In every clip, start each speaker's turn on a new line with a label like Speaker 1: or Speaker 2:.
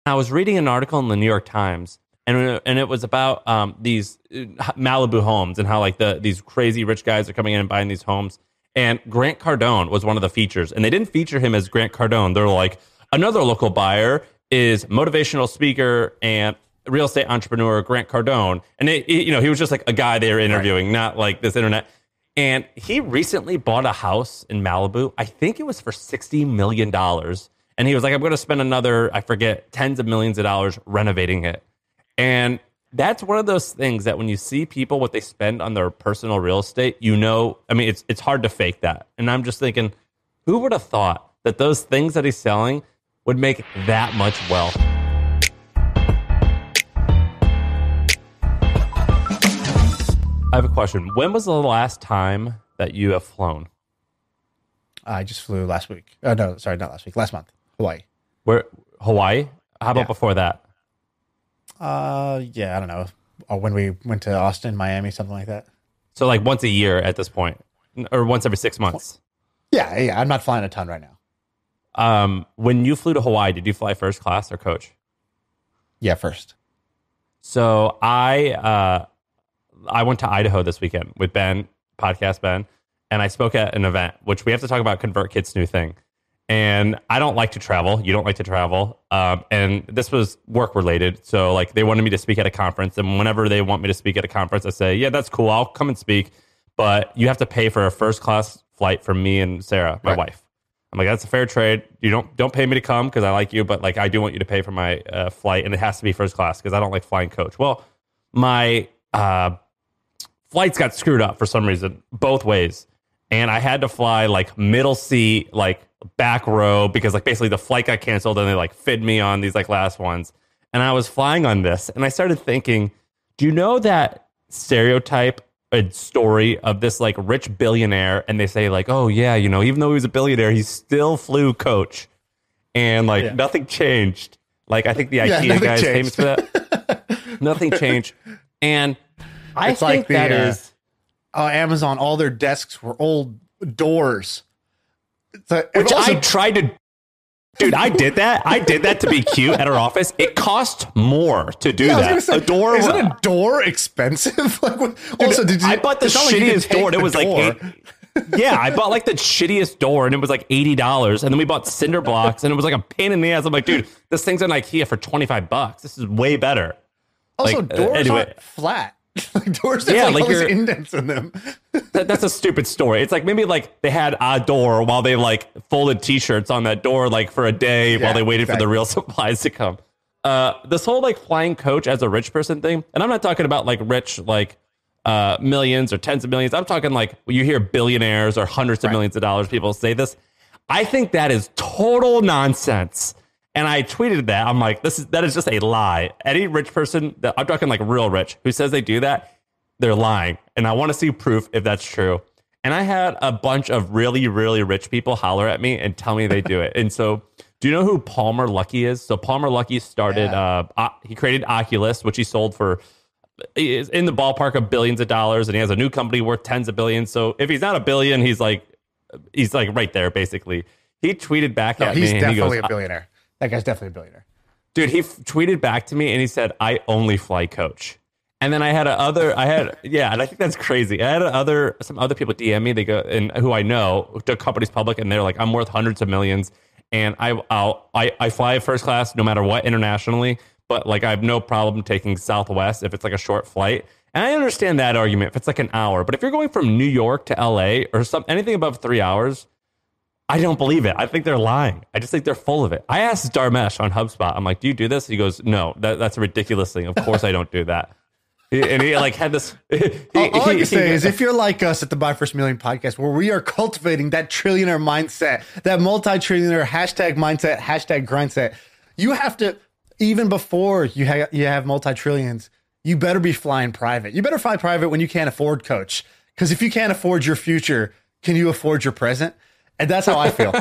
Speaker 1: I was reading an article in the New York Times, and it was about these Malibu homes and how like these crazy rich guys are coming in and buying these homes. And Grant Cardone was one of the features, and they didn't feature him as Grant Cardone. They're like, another local buyer is motivational speaker and real estate entrepreneur Grant Cardone, and he was just like a guy they were interviewing, right. Not like this internet. And he recently bought a house in Malibu. I think it was for $60 million. And he was like, I'm going to spend another, I forget, tens of millions of dollars renovating it. And that's one of those things that when you see people, what they spend on their personal real estate, it's hard to fake that. And I'm just thinking, who would have thought that those things that he's selling would make that much wealth? I have a question. When was the last time that you have flown?
Speaker 2: I just flew last week. No, sorry, not last week. Last month. Hawaii.
Speaker 1: Where? Hawaii? How about before that?
Speaker 2: Yeah, I don't know. Or when we went to Austin, Miami, something like that.
Speaker 1: So like once a year at this point, or once every 6 months.
Speaker 2: Yeah. I'm not flying a ton right now.
Speaker 1: When you flew to Hawaii, did you fly first class or coach?
Speaker 2: Yeah, first.
Speaker 1: So I went to Idaho this weekend with Ben, podcast Ben, and I spoke at an event, which we have to talk about ConvertKit's new thing. And I don't like to travel. You don't like to travel. And this was work related. So like they wanted me to speak at a conference. And whenever they want me to speak at a conference, I say, yeah, that's cool. I'll come and speak. But you have to pay for a first class flight for me and Sarah, my wife. I'm like, that's a fair trade. You don't pay me to come because I like you. But like I do want you to pay for my flight. And it has to be first class because I don't like flying coach. Well, my flights got screwed up for some reason, both ways. And I had to fly like middle seat, like back row, because like basically the flight got canceled and they like fed me on these like last ones. And I was flying on this and I started thinking, do you know that stereotype and story of this like rich billionaire? And they say like, oh yeah, even though he was a billionaire, he still flew coach. And like nothing changed. Like I think the IKEA guy is famous for that. Nothing changed. And I think like that is
Speaker 2: Amazon. All their desks were old doors,
Speaker 1: which I tried to. Dude, I did that. I did that to be cute at our office. It cost more to do that.
Speaker 2: Say, isn't a door expensive? Like, also,
Speaker 1: I bought the shittiest door, and it was like I bought like the shittiest door, and it was like $80. And then we bought cinder blocks, and it was like a pain in the ass. I'm like, dude, this thing's on IKEA for $25. This is way better.
Speaker 2: Also,
Speaker 1: like,
Speaker 2: doors aren't flat. Like doors have like all these indents in them.
Speaker 1: That's a stupid story. It's like maybe like they had a door while they like folded t-shirts on that door like for a day while they waited for the real supplies to come. This whole like flying coach as a rich person thing, and I'm not talking about like rich like millions or tens of millions. I'm talking like you hear billionaires or hundreds of millions of dollars people say this. I think that is total nonsense. And I tweeted that. I'm like, that is just a lie. Any rich person, I'm talking like real rich, who says they do that, they're lying. And I want to see proof if that's true. And I had a bunch of really, really rich people holler at me and tell me they do it. And so, do you know who Palmer Luckey is? So Palmer Luckey started, he created Oculus, which he sold for, is in the ballpark of billions of dollars. And he has a new company worth tens of billions. So if he's not a billion, he's like right there, basically. He tweeted back at me.
Speaker 2: He's definitely
Speaker 1: and he goes,
Speaker 2: a billionaire. That guy's definitely a billionaire.
Speaker 1: Dude, he tweeted back to me and he said, I only fly coach. And then and I think that's crazy. I had some other people DM me, they go, and who I know, the company's public, and they're like, I'm worth hundreds of millions. And I fly first class no matter what internationally, but like I have no problem taking Southwest if it's like a short flight. And I understand that argument if it's like an hour, but if you're going from New York to LA or anything above 3 hours, I don't believe it. I think they're lying. I just think they're full of it. I asked Dharmesh on HubSpot. I'm like, do you do this? He goes, no, that's a ridiculous thing. Of course I don't do that. And he like had this.
Speaker 2: All I can say is if you're like us at the Buy First Million podcast, where we are cultivating that trillionaire mindset, that multi-trillionaire hashtag mindset, hashtag grindset, you have to, even before you have multi-trillions, you better be flying private. You better fly private when you can't afford coach. Because if you can't afford your future, can you afford your present? And that's how I feel.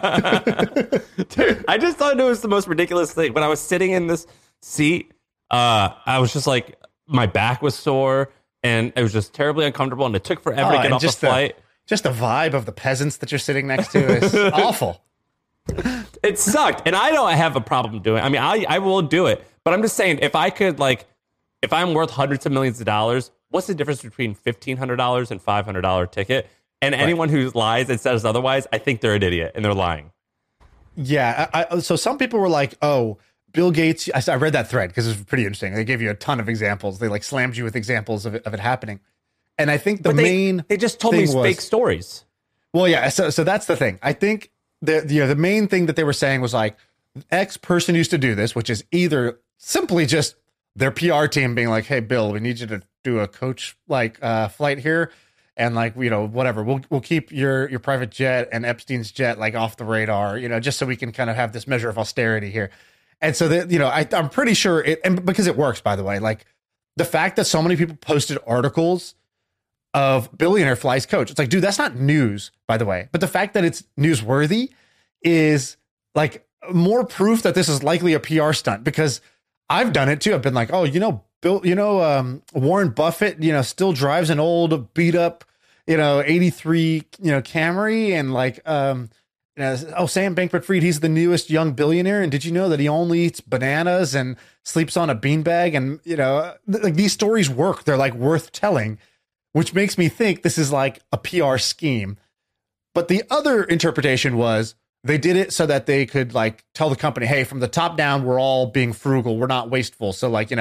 Speaker 1: Dude, I just thought it was the most ridiculous thing. When I was sitting in this seat, I was just like, my back was sore and it was just terribly uncomfortable. And it took forever to get off the flight.
Speaker 2: Just the vibe of the peasants that you're sitting next to is awful.
Speaker 1: It sucked. And I don't have a problem doing it. I mean, I will do it. But I'm just saying, if I could, like, if I'm worth hundreds of millions of dollars, what's the difference between $1,500 and $500 ticket? And anyone who lies and says otherwise, I think they're an idiot and they're lying.
Speaker 2: Yeah. So some people were like, oh, Bill Gates. I read that thread because it was pretty interesting. They gave you a ton of examples. They like slammed you with examples of it happening. And I think
Speaker 1: they just told me fake stories.
Speaker 2: Well, yeah. So that's the thing. I think the main thing that they were saying was like, X person used to do this, which is either simply just their PR team being like, hey, Bill, we need you to do a coach like flight here. And like, whatever, we'll keep your private jet and Epstein's jet like off the radar, just so we can kind of have this measure of austerity here. And so that, I'm pretty sure and because it works, by the way, like the fact that so many people posted articles of billionaire flies coach, it's like, dude, that's not news, by the way. But the fact that it's newsworthy is like more proof that this is likely a PR stunt, because I've done it too. I've been like, oh, Bill, Warren Buffett, still drives an old beat up, 83, Camry, and like, Sam Bankman-Fried, he's the newest young billionaire. And did you know that he only eats bananas and sleeps on a beanbag? And, like these stories work. They're like worth telling, which makes me think this is like a PR scheme. But the other interpretation was they did it so that they could like tell the company, hey, from the top down, we're all being frugal. We're not wasteful. So like,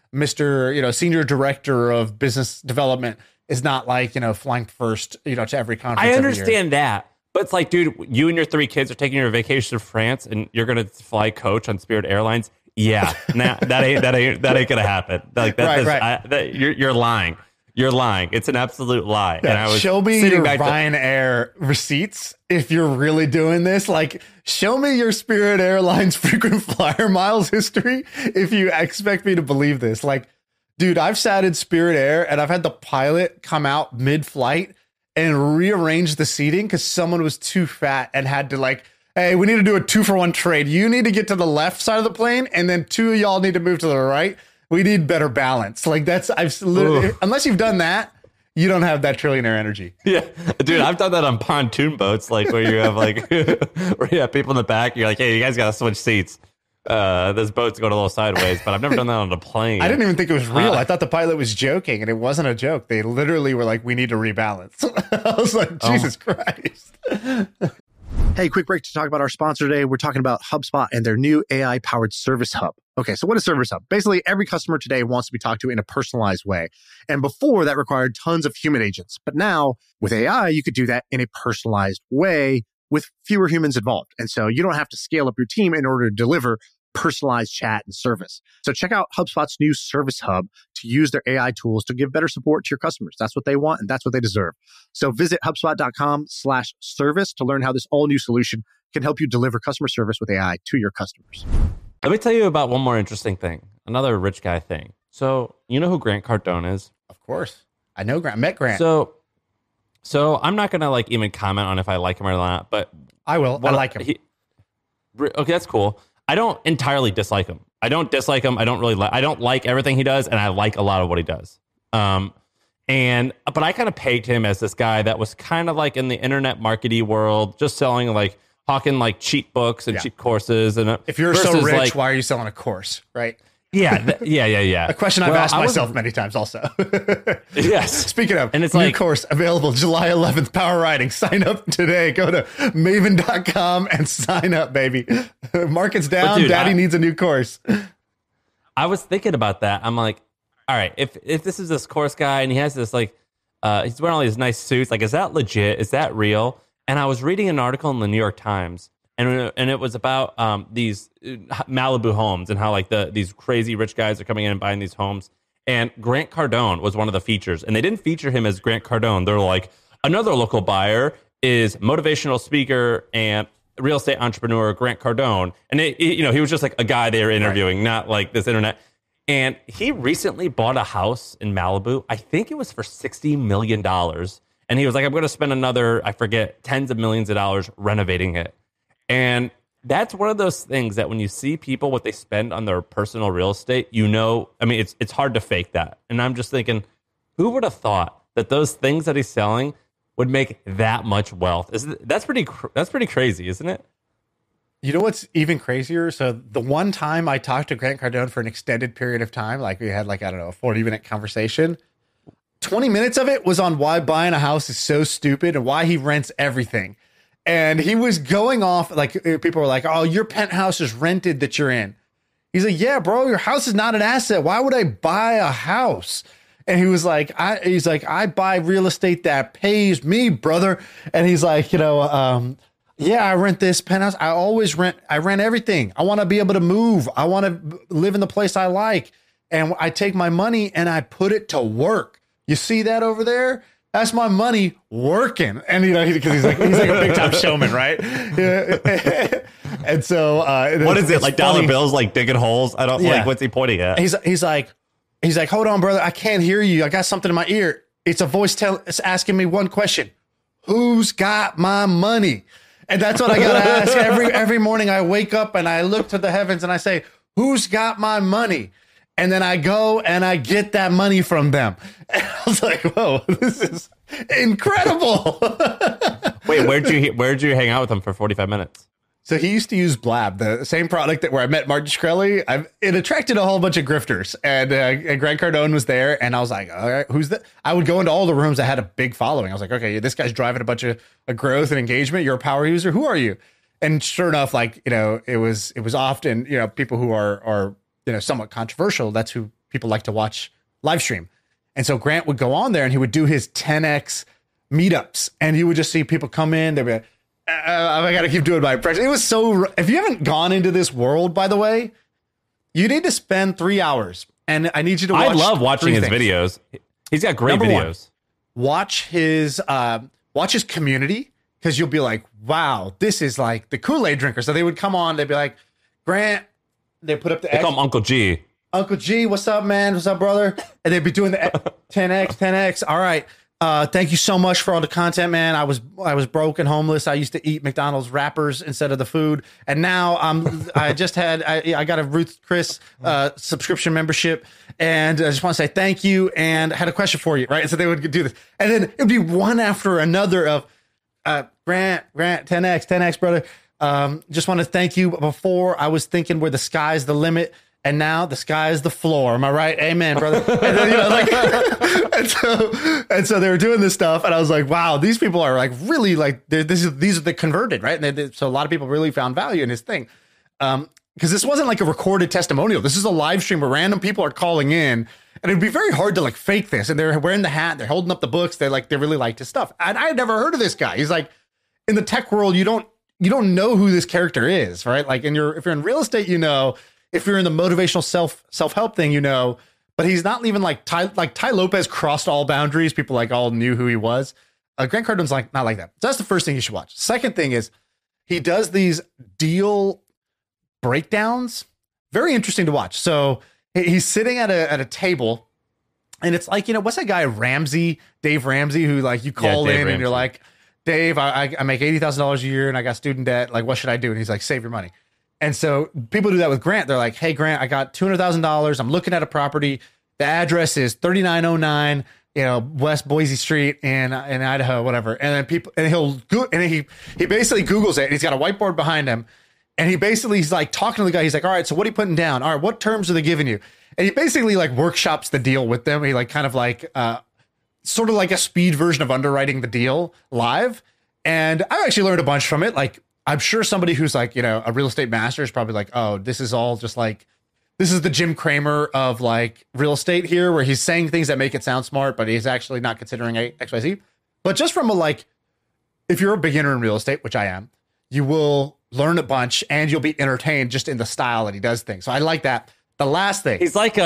Speaker 2: Mr. Senior Director of Business Development is not like, flying first, to every conference.
Speaker 1: I understand that. But it's like, dude, you and your 3 kids are taking your vacation to France and you're going to fly coach on Spirit Airlines. Yeah, nah, that ain't going to happen. Like right. You're lying. You're lying. It's an absolute lie.
Speaker 2: Yeah, and I was show me your Ryanair receipts if you're really doing this. Like, show me your Spirit Airlines frequent flyer miles history if you expect me to believe this. Like, dude, I've sat in Spirit Air and I've had the pilot come out mid-flight and rearrange the seating because someone was too fat and had to like, hey, we need to do a 2-for-1 trade. You need to get to the left side of the plane and then 2 of y'all need to move to the right. We need better balance. Like I've literally, unless you've done that, you don't have that trillionaire energy.
Speaker 1: Yeah, dude, I've done that on pontoon boats, like where you have like, where you have people in the back. You're like, hey, you guys got to switch seats. This boat's going a little sideways, but I've never done that on a plane.
Speaker 2: I didn't even think it was real. I thought the pilot was joking, and it wasn't a joke. They literally were like, we need to rebalance. I was like, Jesus Christ. Hey, quick break to talk about our sponsor today. We're talking about HubSpot and their new AI-powered Service Hub. Okay, so what is Service Hub? Basically, every customer today wants to be talked to in a personalized way. And before, that required tons of human agents. But now, with AI, you could do that in a personalized way with fewer humans involved. And so you don't have to scale up your team in order to deliver personalized chat and service. So check out HubSpot's new Service Hub to use their AI tools to give better support to your customers. That's what they want and that's what they deserve. So visit HubSpot.com/service to learn how this all new solution can help you deliver customer service with AI to your customers.
Speaker 1: Let me tell you about one more interesting thing. Another rich guy thing. So you know who Grant Cardone is?
Speaker 2: Of course. I know Grant. Met Grant.
Speaker 1: So I'm not going to like even comment on if I like him or not, but
Speaker 2: I will. I like him.
Speaker 1: Okay, that's cool. I don't entirely dislike him. I don't dislike him. I don't really I don't like everything he does, and I like a lot of what he does. But I kind of pegged him as this guy that was kind of like in the internet marketing world, just selling like hawking like cheat books and cheat courses. And
Speaker 2: if you're so rich, like, why are you selling a course, right?
Speaker 1: Yeah.
Speaker 2: A question I've asked myself many times also.
Speaker 1: Yes.
Speaker 2: Speaking of,
Speaker 1: and it's
Speaker 2: new
Speaker 1: like,
Speaker 2: course available July 11th, Power Riding. Sign up today. Go to maven.com and sign up, baby. Market's down. Dude, Daddy needs a new course.
Speaker 1: I was thinking about that. I'm like, all right, if this is this course guy and he has this like, he's wearing all these nice suits, like, is that legit? Is that real? And I was reading an article in the New York Times. And it was about these Malibu homes and how like these crazy rich guys are coming in and buying these homes. And Grant Cardone was one of the features. And they didn't feature him as Grant Cardone. They're like, another local buyer is motivational speaker and real estate entrepreneur Grant Cardone. And he was just like a guy they were interviewing, not like this internet. And he recently bought a house in Malibu. I think it was for $60 million. And he was like, I'm going to spend another, I forget, tens of millions of dollars renovating it. And that's one of those things that when you see people, what they spend on their personal real estate, it's hard to fake that. And I'm just thinking, who would have thought that those things that he's selling would make that much wealth? That's pretty crazy, isn't it?
Speaker 2: You know what's even crazier? So the one time I talked to Grant Cardone for an extended period of time, like we had like, I don't know, a 40-minute conversation. 20 minutes of it was on why buying a house is so stupid and why he rents everything. And he was going off like people were like, oh, your penthouse is rented that you're in. He's like, yeah, bro, your house is not an asset. Why would I buy a house? And he was like, I buy real estate that pays me, brother. And he's like, yeah, I rent this penthouse. I rent everything. I want to be able to move. I want to live in the place I like. And I take my money and I put it to work. You see that over there? That's my money working. And, because he's like a big time showman, right? And so,
Speaker 1: what is it? Like funny. Dollar bills, like digging holes? I don't like, what's he pointing at?
Speaker 2: He's like, hold on, brother. I can't hear you. I got something in my ear. It's a voice it's asking me one question. Who's got my money? And that's what I got to ask every morning. I wake up and I look to the heavens and I say, who's got my money? And then I go and I get that money from them. And I was like, whoa, this is incredible.
Speaker 1: Wait, where'd you hang out with him for 45 minutes?
Speaker 2: So he used to use Blab, the same product where I met Martin Shkreli. It attracted a whole bunch of grifters, and Grant Cardone was there. And I was like, all right, who's that? I would go into all the rooms that had a big following. I was like, okay, this guy's driving a bunch of growth and engagement. You're a power user. Who are you? And sure enough, like, it was often, people who are somewhat controversial. That's who people like to watch live stream. And so Grant would go on there and he would do his 10X meetups, and you would just see people come in. They'd be like, I got to keep doing my impression. It was so, if you haven't gone into this world, by the way, you need to spend 3 hours, and I need you to watch.
Speaker 1: I love watching his videos. He's got great videos.
Speaker 2: Watch his community, because you'll be like, wow, this is like the Kool-Aid drinker. So they would come on, they'd be like, Grant, they put up the
Speaker 1: They call him Uncle G.
Speaker 2: Uncle G, what's up, man? What's up, brother? And they'd be doing the 10X. All right. Thank you so much for all the content, man. I was broke and homeless. I used to eat McDonald's wrappers instead of the food, and now I got a Ruth Chris subscription membership, and I just want to say thank you. And I had a question for you, right? And so they would do this, and then it'd be one after another of Grant 10X, brother. Just want to thank you. Before I was thinking where the sky's the limit, and now the sky is the floor. Am I right? Amen, brother. And then, and so they were doing this stuff, and I was like, wow, these people are like really like these are the converted, right? And so a lot of people really found value in his thing, because this wasn't like a recorded testimonial. This is a live stream where random people are calling in, and it'd be very hard to like fake this. And they're wearing the hat, they're holding up the books, they really liked his stuff. And I had never heard of this guy. He's like, in the tech world, you don't know who this character is, right? Like, if you're in real estate, if you're in the motivational self-help thing, but he's not even like Ty Lopez crossed all boundaries. People like all knew who he was. Grant Cardone's like not like that. So that's the first thing you should watch. Second thing is he does these deal breakdowns. Very interesting to watch. So he's sitting at a table, and it's like, what's that guy Dave Ramsey, who like you call in and you're like, Dave, I make $80,000 a year and I got student debt. Like, what should I do? And he's like, save your money. And so people do that with Grant. They're like, hey, Grant, I got $200,000. I'm looking at a property. The address is 3909, West Boise Street in Idaho, whatever. And then he basically Googles it, and he's got a whiteboard behind him. And he's like talking to the guy. He's like, all right, so what are you putting down? All right, what terms are they giving you? And he basically like workshops the deal with them. He like kind of like sort of like a speed version of underwriting the deal live. And I actually learned a bunch from it. Like, I'm sure somebody who's like, a real estate master is probably like, oh, this is all just like, this is the Jim Cramer of like real estate here, where he's saying things that make it sound smart, but he's actually not considering XYZ. But just from if you're a beginner in real estate, which I am, you will learn a bunch and you'll be entertained just in the style that he does things. So I like that. The last thing,
Speaker 1: he's like,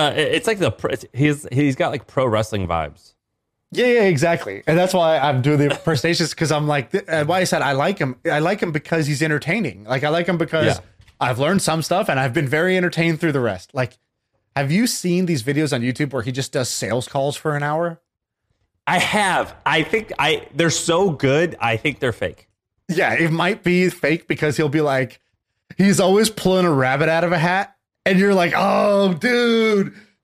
Speaker 1: he's got like pro wrestling vibes.
Speaker 2: Yeah, exactly. And that's why I'm doing the impersonations, because I'm like, why I said I like him. I like him because he's entertaining. Like, I like him because I've learned some stuff and I've been very entertained through the rest. Like, have you seen these videos on YouTube where he just does sales calls for an hour?
Speaker 1: I have. I think they're so good. I think they're fake.
Speaker 2: Yeah, it might be fake, because he'll be like, he's always pulling a rabbit out of a hat. And you're like, oh, dude,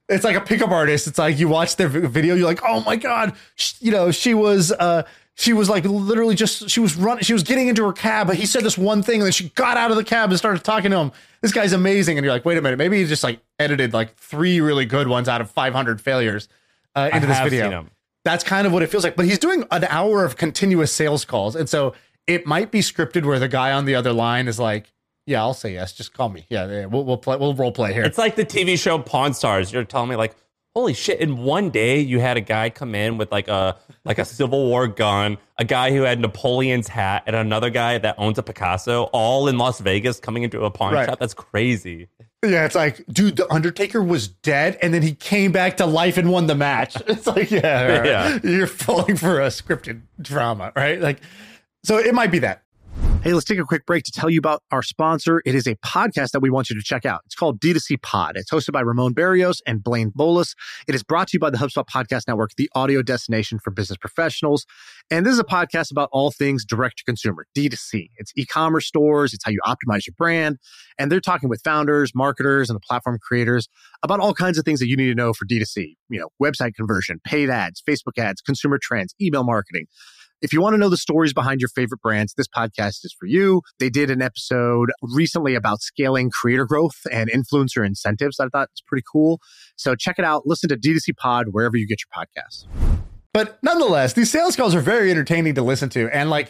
Speaker 2: It's like a pickup artist. It's like you watch their video, you're like, oh my God, she was like literally she was getting into her cab, but he said this one thing and then she got out of the cab and started talking to him. This guy's amazing. And you're like, wait a minute, maybe he just like edited like 3 really good ones out of 500 failures into this video. That's kind of what it feels like. But he's doing an hour of continuous sales calls. And so it might be scripted where the guy on the other line is like, yeah, I'll say yes. Just call me. Yeah, we'll play. We'll role play here.
Speaker 1: It's like the TV show Pawn Stars. You're telling me like, holy shit! In one day, you had a guy come in with like a Civil War gun, a guy who had Napoleon's hat, and another guy that owns a Picasso, all in Las Vegas, coming into a pawn shop. That's crazy.
Speaker 2: Yeah, it's like, dude, the Undertaker was dead, and then he came back to life and won the match. It's like, yeah, you're falling for a scripted drama, right? Like, so it might be that. Hey, let's take a quick break to tell you about our sponsor. It is a podcast that we want you to check out. It's called D2C Pod. It's hosted by Ramon Barrios and Blaine Bolus. It is brought to you by the HubSpot Podcast Network, the audio destination for business professionals. And this is a podcast about all things direct to consumer, D2C. It's e-commerce stores. It's how you optimize your brand. And they're talking with founders, marketers, and the platform creators about all kinds of things that you need to know for D2C. Website conversion, paid ads, Facebook ads, consumer trends, email marketing. If you want to know the stories behind your favorite brands, this podcast is for you. They did an episode recently about scaling creator growth and influencer incentives. I thought it's pretty cool. So check it out. Listen to D2C Pod wherever you get your podcasts. But nonetheless, these sales calls are very entertaining to listen to. And like,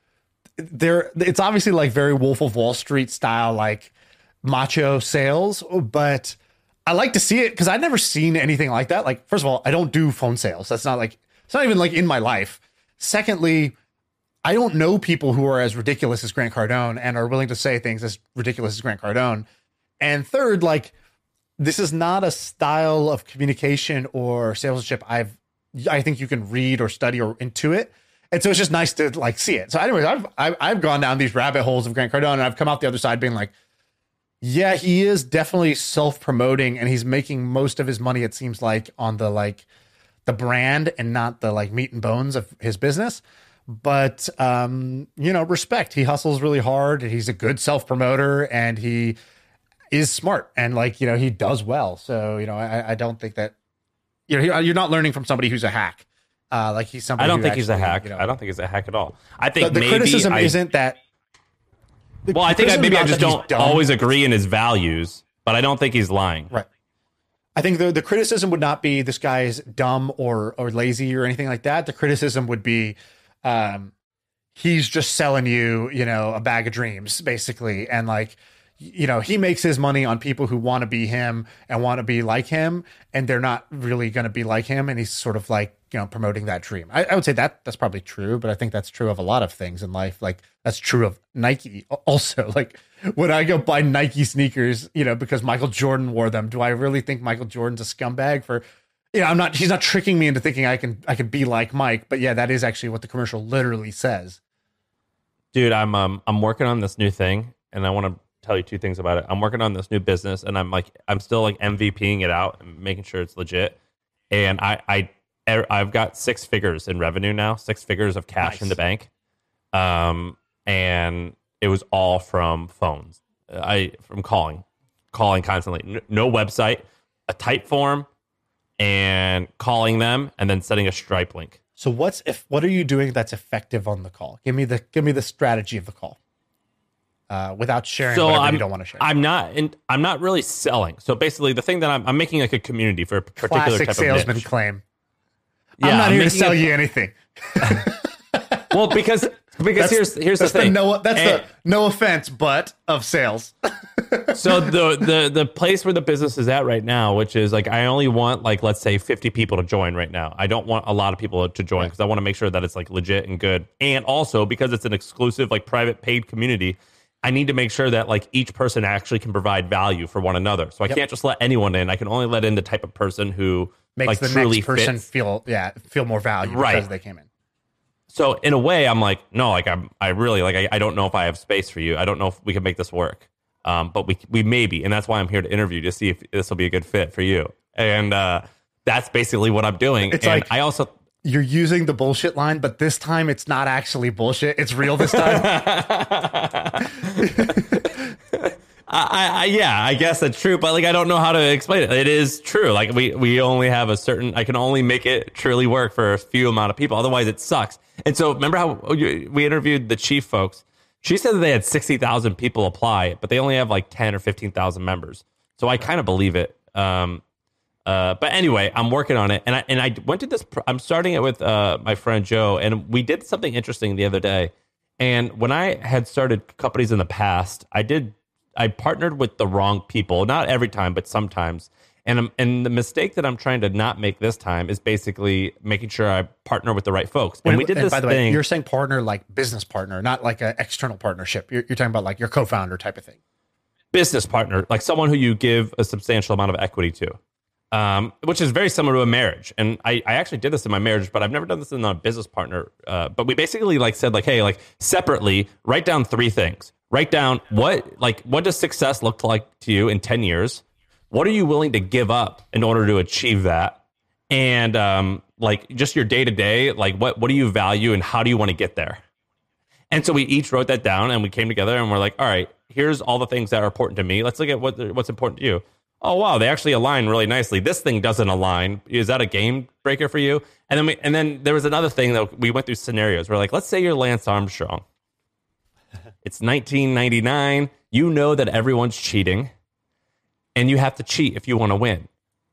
Speaker 2: it's obviously like very Wolf of Wall Street style, like macho sales. But I like to see it because I've never seen anything like that. Like, first of all, I don't do phone sales. It's not even like in my life. Secondly, I don't know people who are as ridiculous as Grant Cardone and are willing to say things as ridiculous as Grant Cardone. And third, like, this is not a style of communication or salesmanship I think you can read or study or intuit. And so it's just nice to like see it. So anyways, I've gone down these rabbit holes of Grant Cardone and I've come out the other side being like, yeah, he is definitely self-promoting and he's making most of his money, it seems like, on the brand and not the like meat and bones of his business. But, respect. He hustles really hard. He's a good self-promoter and he is smart and he does well. So, I don't think that, you're not learning from somebody who's a hack. He's somebody
Speaker 1: I don't think he's a hack. I don't think he's a hack at all. I think
Speaker 2: the criticism isn't that.
Speaker 1: Well, I think maybe I just don't always agree in his values, but I don't think he's lying.
Speaker 2: Right. I think the criticism would not be this guy is dumb or lazy or anything like that. The criticism would be he's just selling you, a bag of dreams, basically. And he makes his money on people who want to be him and want to be like him. And they're not really going to be like him. And he's sort of promoting that dream. I would say that's probably true, but I think that's true of a lot of things in life. Like that's true of Nike also. Like when I go buy Nike sneakers, because Michael Jordan wore them, do I really think Michael Jordan's a scumbag for, he's not tricking me into thinking I can be like Mike, but yeah, that is actually what the commercial literally says.
Speaker 1: Dude, I'm working on this new thing and I want to tell you 2 things about it. I'm working on this new business and I'm still MVPing it out and making sure it's legit. And I've got 6 figures in revenue now, 6 figures of cash in the bank. And it was all from phones. From calling constantly. No website, a type form, and calling them, and then setting a Stripe link.
Speaker 2: So what are you doing that's effective on the call? Give me the strategy of the call. Without sharing whatever you don't want to share.
Speaker 1: I'm not really selling. So basically, the thing that I'm making like a community for a particular
Speaker 2: classic
Speaker 1: type of
Speaker 2: salesman
Speaker 1: niche.
Speaker 2: claim. Yeah, I'm not here to sell you anything.
Speaker 1: Well, because here's the thing.
Speaker 2: That's the no offense, but of sales.
Speaker 1: So the place where the business is at right now, which is I only want let's say 50 people to join right now. I don't want a lot of people to join because I want to make sure that it's legit and good. And also because it's an exclusive private paid community, I need to make sure that each person actually can provide value for one another. So I can't just let anyone in. I can only let in the type of person who
Speaker 2: makes the
Speaker 1: truly
Speaker 2: next person
Speaker 1: fits.
Speaker 2: feel more value because they came in.
Speaker 1: So in a way, I'm no, I really I don't know if I have space for you. I don't know if we can make this work. But we maybe, and that's why I'm here to interview to see if this will be a good fit for you. And that's basically what I'm doing.
Speaker 2: It's I also. You're using the bullshit line, but this time it's not actually bullshit. It's real this time.
Speaker 1: Yeah, I guess that's true, but like I don't know how to explain it. It is true. Like we only have a certain. I can only make it truly work for a few amount of people. Otherwise, it sucks. And so remember how we interviewed the chief folks? She said that they had 60,000 people apply, but they only have like 10 or 15,000 members. So I kind of believe it. But anyway, I'm working on it, and I went to this. I'm starting it with my friend Joe, and we did something interesting the other day. And when I had started companies in the past, I partnered with the wrong people. Not every time, but sometimes. And the mistake that I'm trying to not make this time is basically making sure I partner with the right folks. And we did this
Speaker 2: by the
Speaker 1: thing.
Speaker 2: Way, you're saying partner like business partner, not like an external partnership. You're talking about like your co-founder type of thing.
Speaker 1: Business partner, like someone who you give a substantial amount of equity to, which is very similar to a marriage. And I actually did this in my marriage, but I've never done this in a business partner. But we basically like said like, hey, like separately, write down 3 things. Write down what does success look like to you in 10 years? What are you willing to give up in order to achieve that? And like just your day to day, like what do you value and how do you want to get there? And so we each wrote that down and we came together and we're like, all right, here's all the things that are important to me. Let's look at what's important to you. Oh, wow, they actually align really nicely. This thing doesn't align. Is that a game breaker for you? And then there was another thing that we went through scenarios. We're like, let's say you're Lance Armstrong. It's 1999. You know that everyone's cheating. And you have to cheat if you want to win.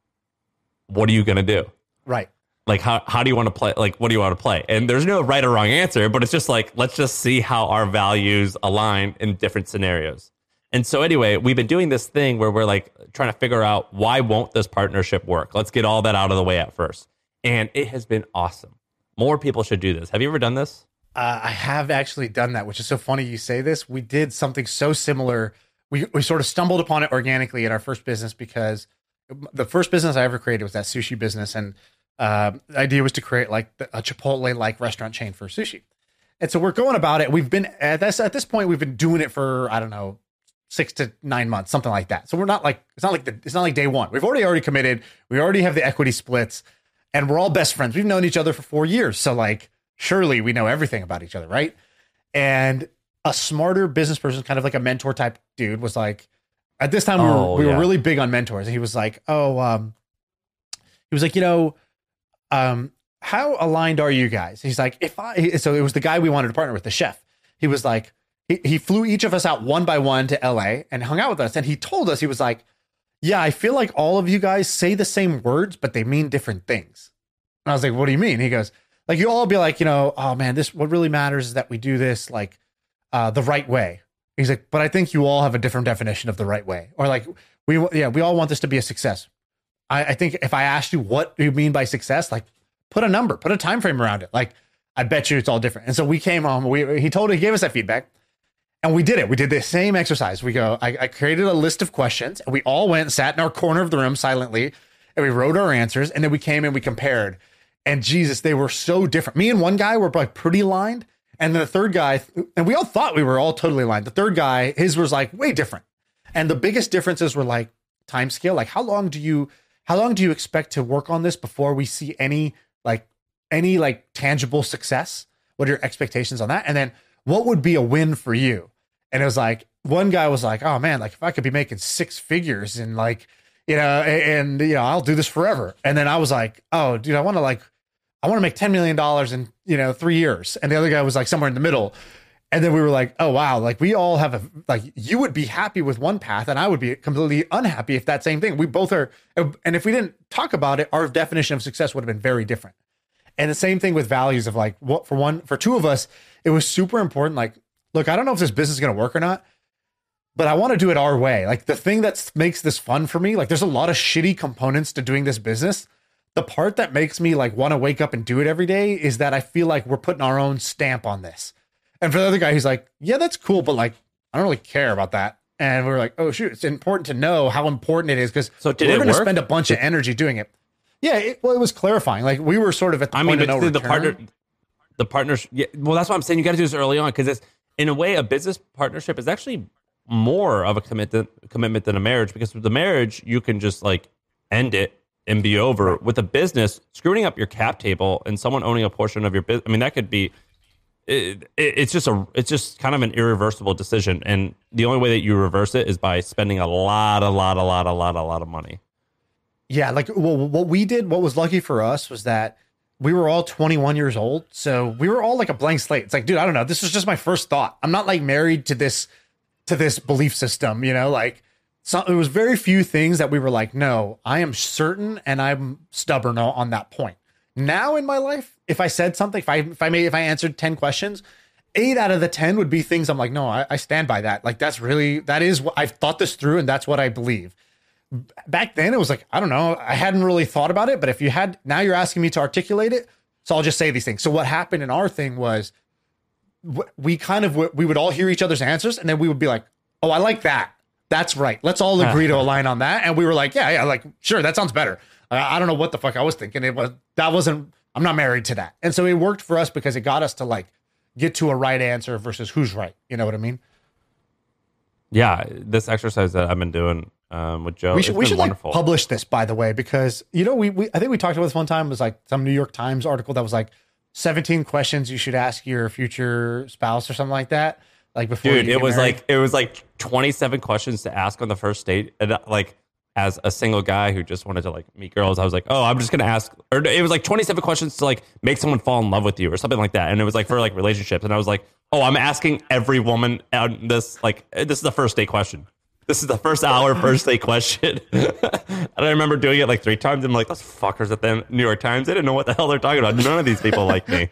Speaker 1: What are you going to do?
Speaker 2: Right.
Speaker 1: Like, how do you want to play? Like, what do you want to play? And there's no right or wrong answer, but it's just like, let's just see how our values align in different scenarios. And so anyway, we've been doing this thing where we're like trying to figure out why won't this partnership work? Let's get all that out of the way at first. And it has been awesome. More people should do this. Have you ever done this?
Speaker 2: I have actually done that, which is so funny you say this. We did something so similar. We sort of stumbled upon it organically in our first business because the first business I ever created was that sushi business. And the idea was to create like a Chipotle-like restaurant chain for sushi. And so we're going about it. We've been at this point, we've been doing it for, I don't know, 6 to 9 months, something like that. So we're not like, it's not like day one. We've already committed. We already have the equity splits and we're all best friends. We've known each other for 4 years. So like, surely we know everything about each other. Right. And a smarter business person, kind of like a mentor type dude, was like, at this time we were really big on mentors. And he was like, how aligned are you guys? He's like, so it was the guy we wanted to partner with, the chef. He was like, he flew each of us out one by one to LA and hung out with us. And he told us, he was like, yeah, I feel like all of you guys say the same words, but they mean different things. And I was like, what do you mean? He goes, like, you all be like, oh man, what really matters is that we do this like the right way. He's like, but I think you all have a different definition of the right way. Or like, we all want this to be a success. I think if I asked you what you mean by success, like put a number, put a time frame around it. Like, I bet you it's all different. And so we came home, he gave us that feedback and we did it. We did the same exercise. I created a list of questions and we all went and sat in our corner of the room silently and we wrote our answers. And then we came and we compared. And Jesus, they were so different. Me and one guy were like pretty aligned. And then the third guy, and we all thought we were all totally aligned. The third guy, his was like way different. And the biggest differences were like time scale. Like how long do you expect to work on this before we see any tangible success? What are your expectations on that? And then what would be a win for you? And it was like, one guy was like, oh man, like if I could be making 6 figures and like, I'll do this forever. And then I was like, oh dude, I want to make $10 million in 3 years. And the other guy was like somewhere in the middle. And then we were like, oh wow, like we all have you would be happy with one path and I would be completely unhappy if that same thing. We both are. And if we didn't talk about it, our definition of success would have been very different. And the same thing with values of like, for two of us, it was super important. Like, look, I don't know if this business is going to work or not, but I want to do it our way. Like the thing that makes this fun for me, like there's a lot of shitty components to doing this business. The part that makes me like want to wake up and do it every day is that I feel like we're putting our own stamp on this. And for the other guy, he's like, yeah, that's cool, but like, I don't really care about that. And we were like, oh shoot, it's important to know how important it is because we're going to spend a bunch of energy doing it. Yeah, it was clarifing. Like we were sort of at the point of no return.
Speaker 1: The partners. Yeah, well, that's why I'm saying you got to do this early on because it's in a way a business partnership is actually more of a commitment than a marriage because with the marriage you can just like end it and be over. With a business, screwing up your cap table and someone owning a portion of your business, I mean, that could be it's just kind of an irreversible decision. And the only way that you reverse it is by spending a lot of money.
Speaker 2: Yeah. Like, well, what we did, what was lucky for us was that we were all 21 years old. So we were all like a blank slate. It's like, dude, I don't know. This was just my first thought. I'm not like married to this belief system, you know, like it was very few things that we were like, no, I am certain. And I'm stubborn on that point. Now in my life, if I said something, if I answered 10 questions, 8 out of the 10 would be things I'm like, no, I stand by that. Like, that is what I've thought this through. And that's what I believe. Back then it was like, I don't know. I hadn't really thought about it, but now you're asking me to articulate it. So I'll just say these things. So what happened in our thing was we would all hear each other's answers. And then we would be like, oh, I like that. That's right. Let's all agree to align on that. And we were like, yeah, like, sure. That sounds better. I don't know what the fuck I was thinking. I'm not married to that. And so it worked for us because it got us to like get to a right answer versus who's right. You know what I mean?
Speaker 1: Yeah. This exercise that I've been doing with Joe, we should like
Speaker 2: publish this, by the way, because, you know, I think we talked about this one time. It was like some New York Times article that was like 17 questions you should ask your future spouse or something like that. Like before,
Speaker 1: dude, it was like 27 questions to ask on the first date. And like, as a single guy who just wanted to like meet girls, I was like, oh, I'm just going to ask, or it was like 27 questions to like make someone fall in love with you or something like that. And it was like for like relationships. And I was like, oh, I'm asking every woman on this, like, this is the first date question. This is the first hour first date question. And I remember doing it like 3 times. And I'm like, those fuckers at the New York Times, they didn't know what the hell they're talking about. None of these people like me.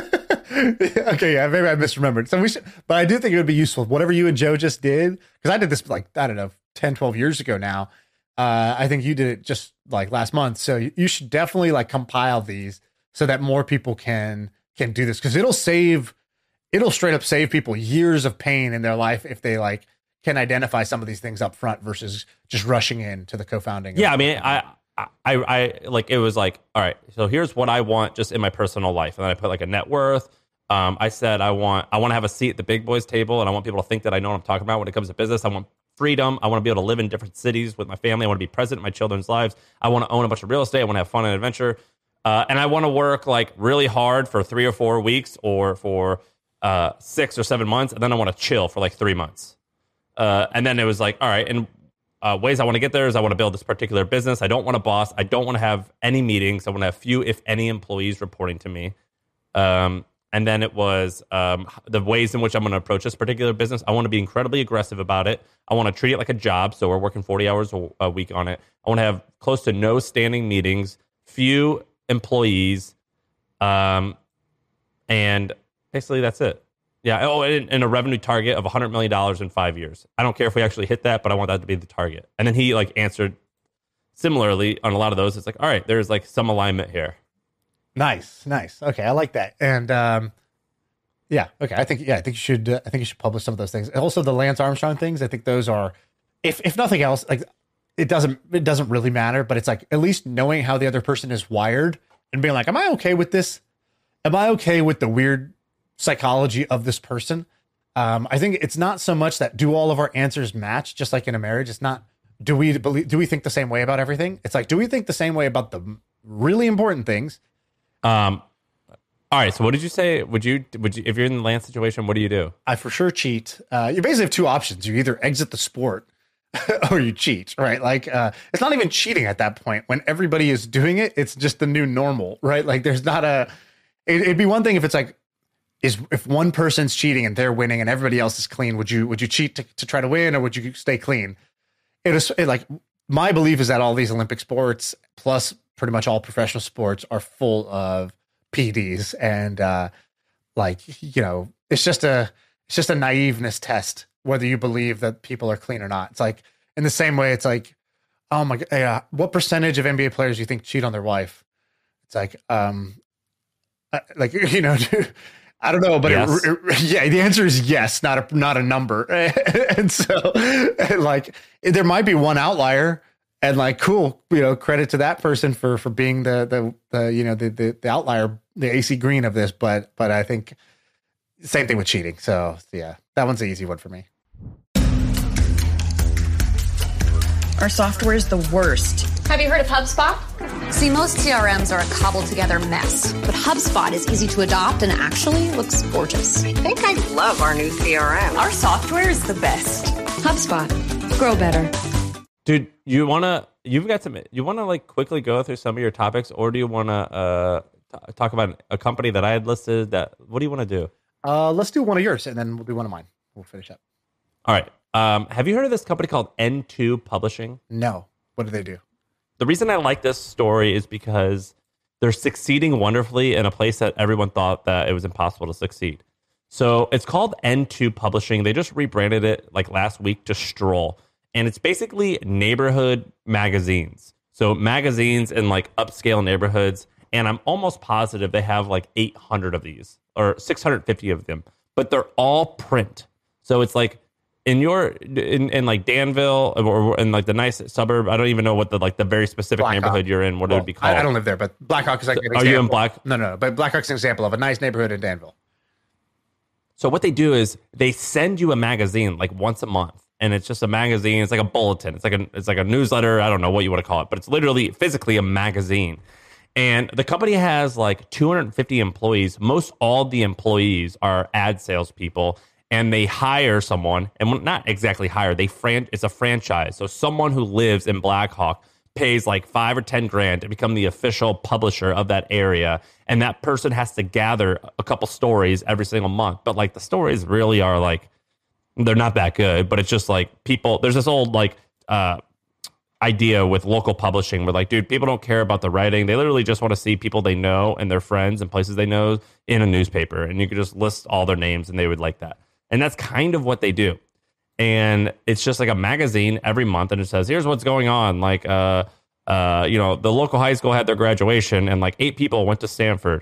Speaker 2: Okay, yeah, maybe I misremembered. So but I do think it would be useful. Whatever you and Joe just did, because I did this like, I don't know, 10, 12 years ago now. I think you did it just like last month. So you should definitely like compile these so that more people can do this, because it'll straight up save people years of pain in their life if they like can identify some of these things up front versus just rushing into the co-founding.
Speaker 1: Yeah. I mean, I like, it was like, all right, so here's what I want just in my personal life. And then I put like a net worth. I said, I want to have a seat at the big boys table, and I want people to think that I know what I'm talking about when it comes to business. I want freedom. I want to be able to live in different cities with my family. I want to be present in my children's lives. I want to own a bunch of real estate. I want to have fun and adventure. And I want to work like really hard for 3 or 4 weeks or for 6 or 7 months. And then I want to chill for like 3 months. And then it was like, all right. And ways I want to get there is I want to build this particular business. I don't want a boss. I don't want to have any meetings. I want to have few, if any, employees reporting to me. And then it was the ways in which I'm going to approach this particular business. I want to be incredibly aggressive about it. I want to treat it like a job. So we're working 40 hours a week on it. I want to have close to no standing meetings, few employees. And basically that's it. Yeah. Oh, and a revenue target of $100 million in 5 years. I don't care if we actually hit that, but I want that to be the target. And then he like answered similarly on a lot of those. It's like, all right, there's like some alignment here.
Speaker 2: Nice. Okay, I like that. And yeah, okay. I think you should publish some of those things. Also, the Lance Armstrong things. I think those are, if nothing else, like it doesn't really matter. But it's like at least knowing how the other person is wired and being like, am I okay with this? Am I okay with the weird psychology of this person? I think it's not so much that do all of our answers match, just like in a marriage. It's not do we think the same way about everything? It's like, do we think the same way about the really important things?
Speaker 1: All right. So what did you say? Would you, if you're in the Lance situation, what do you do?
Speaker 2: I for sure cheat. You basically have 2 options. You either exit the sport or you cheat, right? Like, it's not even cheating at that point. When everybody is doing it, it's just the new normal, right? Like there's not it'd be one thing if it's like, if one person's cheating and they're winning and everybody else is clean, would you cheat to try to win, or would you stay clean? Like my belief is that all these Olympic sports plus pretty much all professional sports are full of PDs, and like, you know, it's just a naiveness test whether you believe that people are clean or not. It's like in the same way, it's like, oh my god, yeah, what percentage of NBA players do you think cheat on their wife? It's like, like, you know, I don't know, but yes. Yeah, the answer is yes, not a number. And so, like, there might be one outlier. And like, cool, you know, credit to that person for being the you know, the outlier, the AC Green of this. But I think same thing with cheating. So yeah, that one's the easy one for me.
Speaker 3: Our software is the worst. Have you heard of HubSpot?
Speaker 4: See, most CRMs are a cobbled together mess, but HubSpot is easy to adopt and actually looks gorgeous.
Speaker 5: I think I love our new CRM.
Speaker 3: Our software is the best.
Speaker 4: HubSpot. Grow better.
Speaker 1: Dude, you wanna like quickly go through some of your topics, or do you wanna talk about a company that I had listed? What do you want to do?
Speaker 2: Let's do one of yours, and then we'll do one of mine. We'll finish up.
Speaker 1: All right. Have you heard of this company called N2 Publishing?
Speaker 2: No. What do they do?
Speaker 1: The reason I like this story is because they're succeeding wonderfully in a place that everyone thought that it was impossible to succeed. So it's called N2 Publishing. They just rebranded it like last week to Stroll. And it's basically neighborhood magazines. So magazines in like upscale neighborhoods. And I'm almost positive they have like 800 of these or 650 of them. But they're all print. So it's like in like Danville or in like the nice suburb. I don't even know what the very specific neighborhood you're in, what it would be called.
Speaker 2: I don't live there, but Blackhawk is like an example.
Speaker 1: Are you in Black?
Speaker 2: No. But Blackhawk's an example of a nice neighborhood in Danville.
Speaker 1: So what they do is they send you a magazine like once a month, and it's just a magazine. It's like a bulletin. It's like a newsletter. I don't know what you want to call it, but it's literally physically a magazine. And the company has like 250 employees. Most all the employees are ad salespeople. And they hire someone, and not exactly hire. It's a franchise. So someone who lives in Blackhawk pays like $5 or $10,000 to become the official publisher of that area, and that person has to gather a couple stories every single month. But like the stories really are like they're not that good. But it's just like people. There's this old like idea with local publishing where like, dude, people don't care about the writing. They literally just want to see people they know and their friends and places they know in a newspaper, and you could just list all their names, and they would like that. And that's kind of what they do. And it's just like a magazine every month. And it says, here's what's going on. Like, the local high school had their graduation and like 8 people went to Stanford.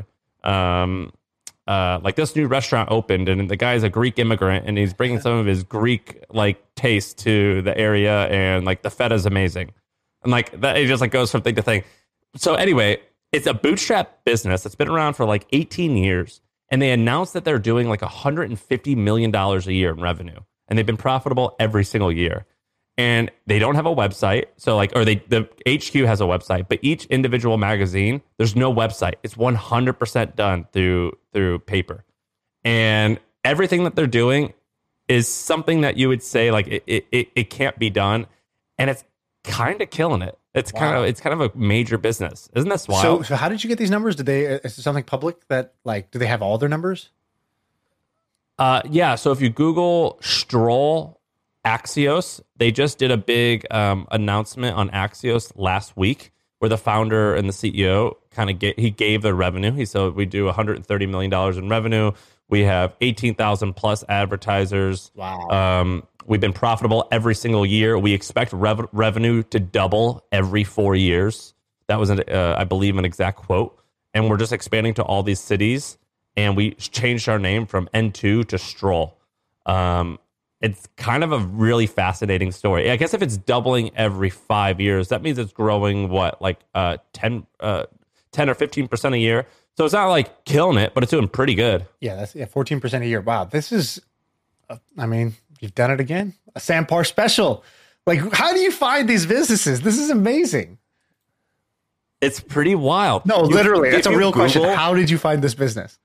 Speaker 1: Like this new restaurant opened, and the guy's a Greek immigrant, and he's bringing some of his Greek like taste to the area. And like the feta is amazing. And like that, it just like goes from thing to thing. So anyway, it's a bootstrap business that's been around for like 18 years. And they announced that they're doing like $150 million a year in revenue. And they've been profitable every single year. And they don't have a website. So like, the HQ has a website, but each individual magazine, there's no website. It's 100% done through paper. And everything that they're doing is something that you would say like it can't be done. And it's kind of killing it. It's kind of a major business. Isn't this wild?
Speaker 2: So how did you get these numbers? Is it something public that like, do they have all their numbers?
Speaker 1: Yeah. So if you Google Stroll Axios, they just did a big announcement on Axios last week where the founder and the CEO he gave their revenue. He said, we do $130 million in revenue. We have 18,000 plus advertisers.
Speaker 2: Wow.
Speaker 1: We've been profitable every single year. We expect revenue to double every 4 years. That was, I believe, an exact quote. And we're just expanding to all these cities. And we changed our name from N2 to Stroll. It's kind of a really fascinating story. I guess if it's doubling every 5 years, that means it's growing, 10 or 15% a year. So it's not like killing it, but it's doing pretty good.
Speaker 2: Yeah, that's 14% a year. Wow. This is, you've done it again. A Sampar special. Like, how do you find these businesses? This is amazing.
Speaker 1: It's pretty wild.
Speaker 2: No, literally. That's a real question. How did you find this business?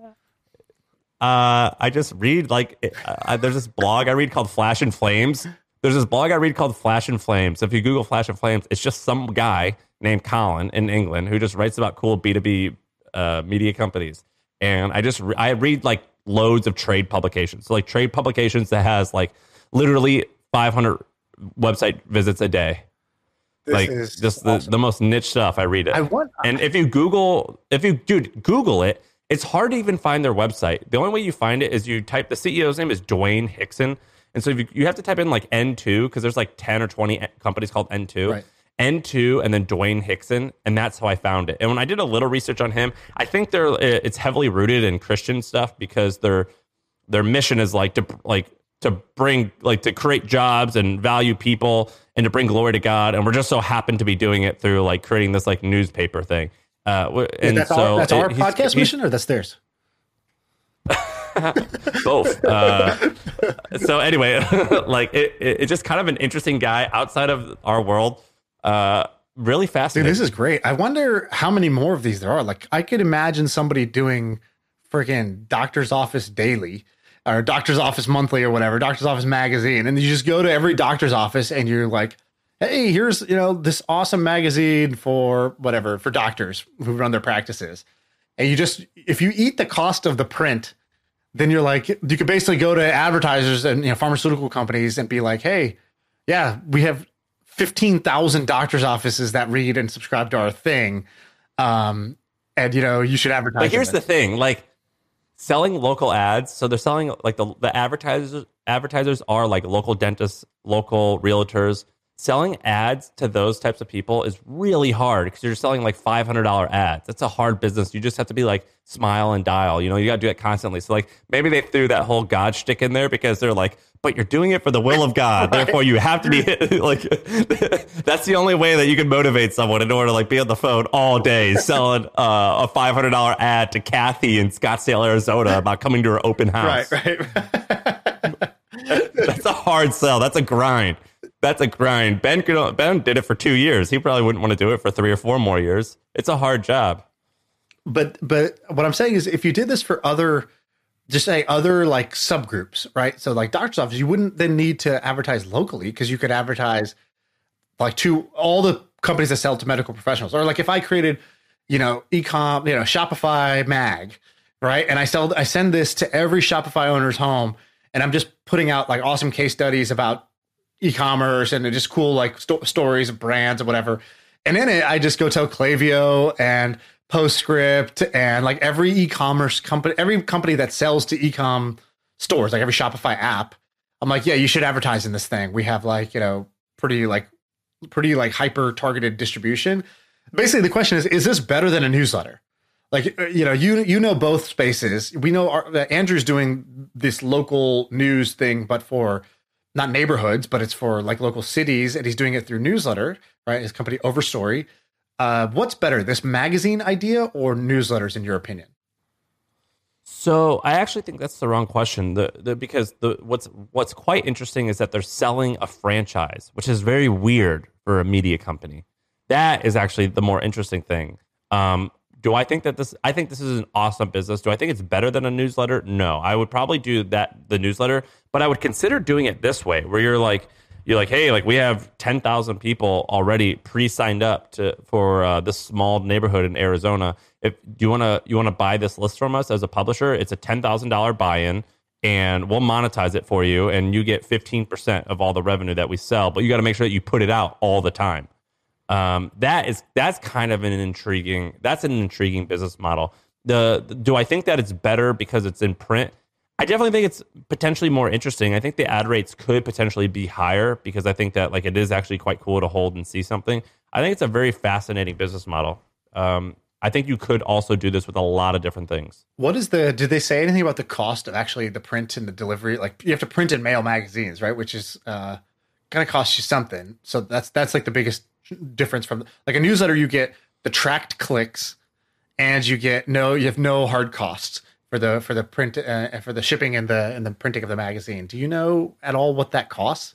Speaker 1: I just read there's this blog I read called Flash and Flames. There's this blog I read called Flash and Flames. If you Google Flash and Flames, it's just some guy named Colin in England who just writes about cool B2B media companies. And I read like loads of trade publications. So like trade publications that has like literally 500 website visits a day. This is just awesome. the most niche stuff. I read it. And if you Google it, it's hard to even find their website. The only way you find it is you type, the CEO's name is Dwayne Hickson. And so if you have to type in like N2, because there's like 10 or 20 companies called N2.
Speaker 2: Right.
Speaker 1: N2 and then Dwayne Hickson, and that's how I found it. And when I did a little research on him, I think it's heavily rooted in Christian stuff because their mission is to bring to create jobs and value people and to bring glory to God. And we're just so happen to be doing it through like creating this like newspaper thing. And
Speaker 2: that's our podcast mission, or that's theirs?
Speaker 1: Both. So anyway, like it just kind of an interesting guy outside of our world. really
Speaker 2: Dude,
Speaker 1: fascinating.
Speaker 2: this is great. I wonder how many more of these there are. Like, I could imagine somebody doing freaking Doctor's Office Daily or Doctor's Office Monthly or whatever, Doctor's Office Magazine. And you just go to every doctor's office and you're like, hey, here's, this awesome magazine for whatever, for doctors who run their practices. And if you eat the cost of the print, then you're like, you could basically go to advertisers and pharmaceutical companies and be like, hey, yeah, we have 15,000 doctor's offices that read and subscribe to our thing. And you should advertise.
Speaker 1: But here's the thing, like selling local ads. So they're selling like the advertisers are like local dentists, local realtors. Selling ads to those types of people is really hard because you're selling like $500 ads. That's a hard business. You just have to be like smile and dial. You got to do it constantly. So like maybe they threw that whole God shtick in there because they're like, but you're doing it for the will of God. Right. Therefore, you have to be like, that's the only way that you can motivate someone in order to like be on the phone all day selling a $500 ad to Kathy in Scottsdale, Arizona about coming to her open house.
Speaker 2: Right.
Speaker 1: That's a hard sell. That's a grind. Ben did it for 2 years. He probably wouldn't want to do it for 3 or 4 more years. It's a hard job.
Speaker 2: But what I'm saying is if you did this for other like subgroups, right? So like doctor's office, you wouldn't then need to advertise locally because you could advertise like to all the companies that sell to medical professionals. Or like if I created, e-com, Shopify mag, right? And I send this to every Shopify owner's home and I'm just putting out like awesome case studies about e-commerce and just cool like stories of brands or whatever. And in it, I just go tell Klaviyo and Postscript and like every e-commerce company, every company that sells to e-com stores, like every Shopify app. I'm like, yeah, you should advertise in this thing. We have like, pretty hyper targeted distribution. Basically, the question is this better than a newsletter? Like, both spaces. We know Andrew's doing this local news thing, but for not neighborhoods, but it's for like local cities, and he's doing it through newsletter, right? His company Overstory. What's better, this magazine idea or newsletters, in your opinion?
Speaker 1: So I actually think that's the wrong question. Because what's quite interesting is that they're selling a franchise, which is very weird for a media company. That is actually the more interesting thing. Do I think that I think this is an awesome business. Do I think it's better than a newsletter? No, I would probably do the newsletter, but I would consider doing it this way, where you're like, hey, like we have 10,000 people already pre-signed up for this small neighborhood in Arizona. If you want to buy this list from us as a publisher, it's a $10,000 buy-in, and we'll monetize it for you, and you get 15% of all the revenue that we sell. But you got to make sure that you put it out all the time. That's kind of an intriguing business model. Do I think that it's better because it's in print? I definitely think it's potentially more interesting. I think the ad rates could potentially be higher because I think that like it is actually quite cool to hold and see something. I think it's a very fascinating business model. I think you could also do this with a lot of different things.
Speaker 2: Did they say anything about the cost of actually the print and the delivery? Like you have to print and mail magazines, right? Which is going to cost you something. So that's like the biggest difference from like a newsletter. You get the tracked clicks and you have no hard costs for the print for the shipping and the printing of the magazine. Do you know at all what that costs?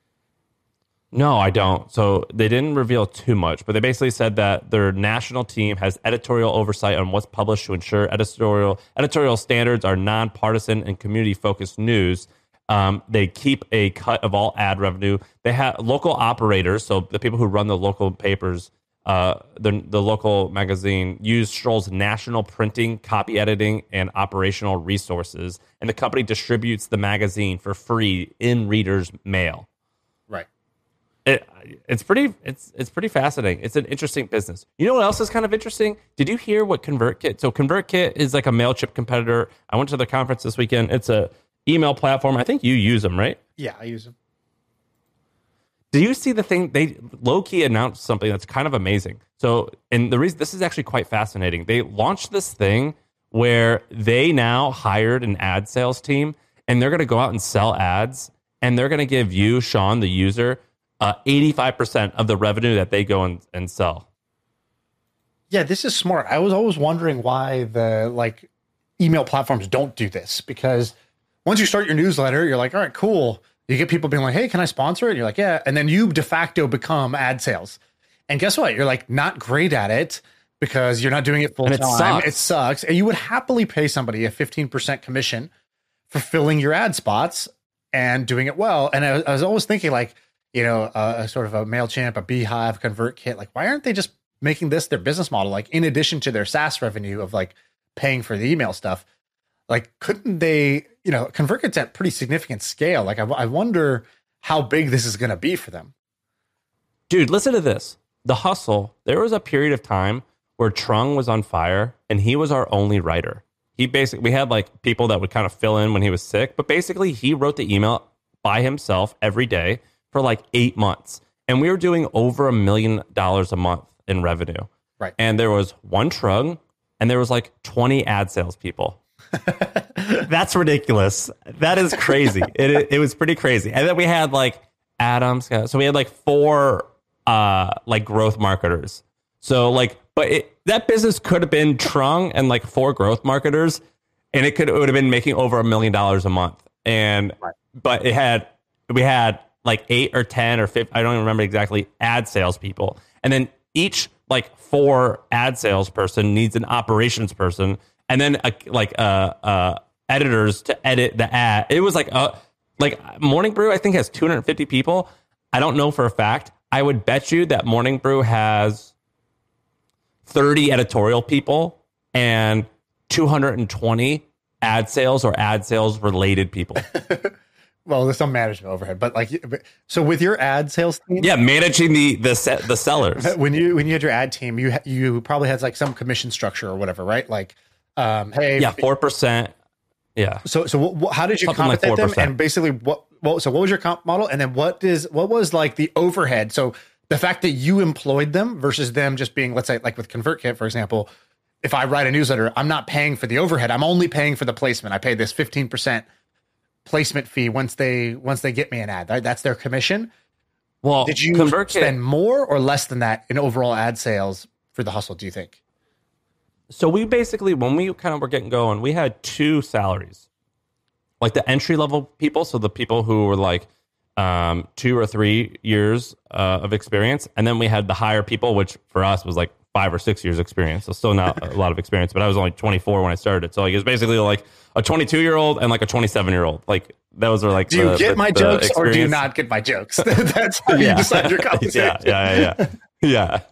Speaker 1: No, I don't. So they didn't reveal too much, but they basically said that their national team has editorial oversight on what's published to ensure editorial standards are nonpartisan and community-focused news. They keep a cut of all ad revenue. They have local operators, so the people who run the local papers, the local magazine, use Stroll's national printing, copy editing, and operational resources, and the company distributes the magazine for free in readers' mail.
Speaker 2: Right.
Speaker 1: It's pretty fascinating. It's an interesting business. You know what else is kind of interesting? Did you hear what ConvertKit? So ConvertKit is like a MailChimp competitor. I went to the conference this weekend. It's a email platform. I think you use them, right?
Speaker 2: Yeah, I use them.
Speaker 1: Do you see the thing? They low-key announced something that's kind of amazing. So, and the reason this is actually quite fascinating, they launched this thing where they now hired an ad sales team, and they're going to go out and sell ads, and they're going to give you, Sean, the user, 85% of the revenue that they go and sell.
Speaker 2: Yeah, this is smart. I was always wondering why the email platforms don't do this, because once you start your newsletter, you're like, all right, cool. You get people being like, hey, can I sponsor it? And you're like, yeah. And then you de facto become ad sales. And guess what? You're like not great at it because you're not doing it full time. It sucks. And you would happily pay somebody a 15% commission for filling your ad spots and doing it well. And I was always thinking like, a sort of a MailChimp, a Beehive, ConvertKit, like why aren't they just making this their business model? Like in addition to their SaaS revenue of like paying for the email stuff, like couldn't they, ConvertKit's at pretty significant scale. Like I wonder how big this is going to be for them.
Speaker 1: Dude, listen to this. The Hustle, there was a period of time where Trung was on fire and he was our only writer. We had like people that would kind of fill in when he was sick, but basically he wrote the email by himself every day for like 8 months. And we were doing over $1 million a month in revenue.
Speaker 2: Right.
Speaker 1: And there was one Trung and there was like 20 ad sales people. That's ridiculous. That is crazy. It was pretty crazy. And then we had like Adams. So we had like 4 like growth marketers. So like, but that business could have been Trung and like 4 growth marketers, and it would have been making over $1 million a month. And but we had like 8 or 10 or 15, I don't even remember exactly, ad salespeople, and then each like 4 ad salesperson needs an operations person, and then editors to edit the ad. It was like Morning Brew I think has 250 people. I don't know for a fact. I would bet you that Morning Brew has 30 editorial people and 220 ad sales or ad sales related people.
Speaker 2: Well, there's some management overhead, but so with your ad sales team,
Speaker 1: managing the sellers.
Speaker 2: When you had your ad team, you probably had like some commission structure or whatever, right? Like, hey,
Speaker 1: 4%. Yeah.
Speaker 2: So how did you compensate them? And basically, what was your comp model? And then what was like the overhead? So the fact that you employed them versus them just being, let's say, like with ConvertKit, for example, if I write a newsletter, I'm not paying for the overhead. I'm only paying for the placement. I pay this 15% placement fee once they get me an ad. Right? That's their commission.
Speaker 1: Well,
Speaker 2: did you spend more or less than that in overall ad sales for the Hustle, do you think?
Speaker 1: So we basically, when we kind of were getting going, we had 2 salaries. Like the entry level people, so the people who were like 2 or 3 years of experience, and then we had the higher people, which for us was like 5 or 6 years experience. So still not a lot of experience, but I was only 24 when I started. So like it was basically like a 22-year-old and like a 27-year-old. Like those are like
Speaker 2: do you get my jokes experience. Or do you not get my jokes? That's how you decide your compensation.
Speaker 1: Yeah.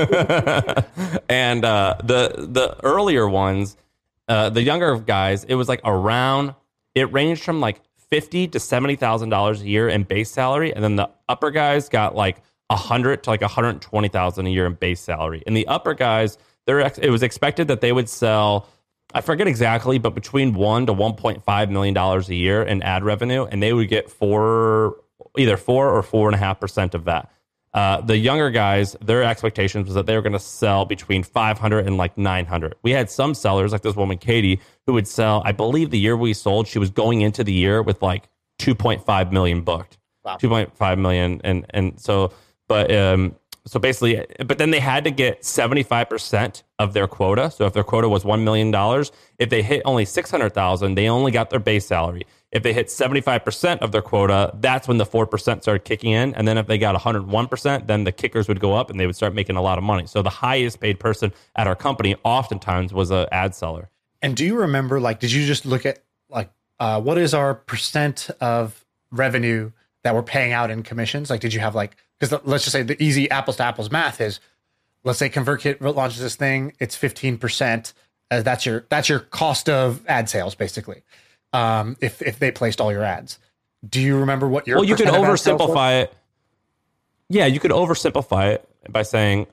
Speaker 1: And the earlier ones, the younger guys, it was like it ranged from like $50,000 to $70,000 a year in base salary, and then the upper guys got like $100,000 to like $120,000 a year in base salary. And the upper guys, it was expected that they would sell, I forget exactly, but between $1 to $1.5 million a year in ad revenue, and they would get either 4 or 4.5% of that. The younger guys, their expectations was that they were going to sell between 500 and like 900. We had some sellers like this woman, Katie, who would sell, I believe the year we sold, she was going into the year with like 2.5 million booked. Wow. 2.5 million. And so, so basically, but then they had to get 75% of their quota. So if their quota was $1 million, if they hit only 600,000, they only got their base salary. If they hit 75% of their quota, that's when the 4% started kicking in. And then if they got 101%, then the kickers would go up and they would start making a lot of money. So the highest paid person at our company oftentimes was an ad seller.
Speaker 2: And do you remember, like, did you just look at like, what is our percent of revenue that we're paying out in commissions? Like, did you have like, because let's just say the easy apples to apples math is, let's say ConvertKit launches this thing, it's 15%. That's your cost of ad sales, basically. If they placed all your ads. Do you remember what your
Speaker 1: you could oversimplify it. Yeah, you could oversimplify it by saying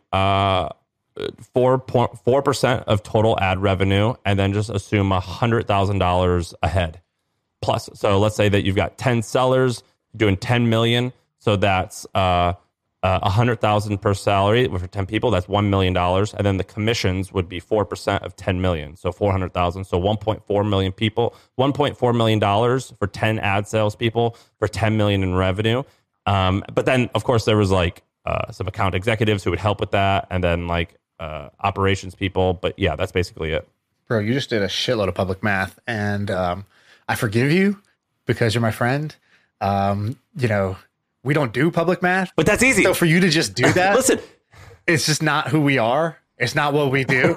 Speaker 1: 4% of total ad revenue, and then just assume $100,000 a head. Plus, so let's say that you've got 10 sellers doing 10 million, so that's 100,000 per salary for 10 people. That's $1 million, and then the commissions would be 4% of 10 million, so 400,000. So 1.4 million people, $1.4 million for 10 ad sales people for 10 million in revenue. But then, of course, there was like some account executives who would help with that, and then like operations people. But yeah, that's basically it.
Speaker 2: Bro, you just did a shitload of public math, and I forgive you because you're my friend. We don't do public math,
Speaker 1: but that's easy.
Speaker 2: So for you to just do that,
Speaker 1: listen,
Speaker 2: it's just not who we are. It's not what we do.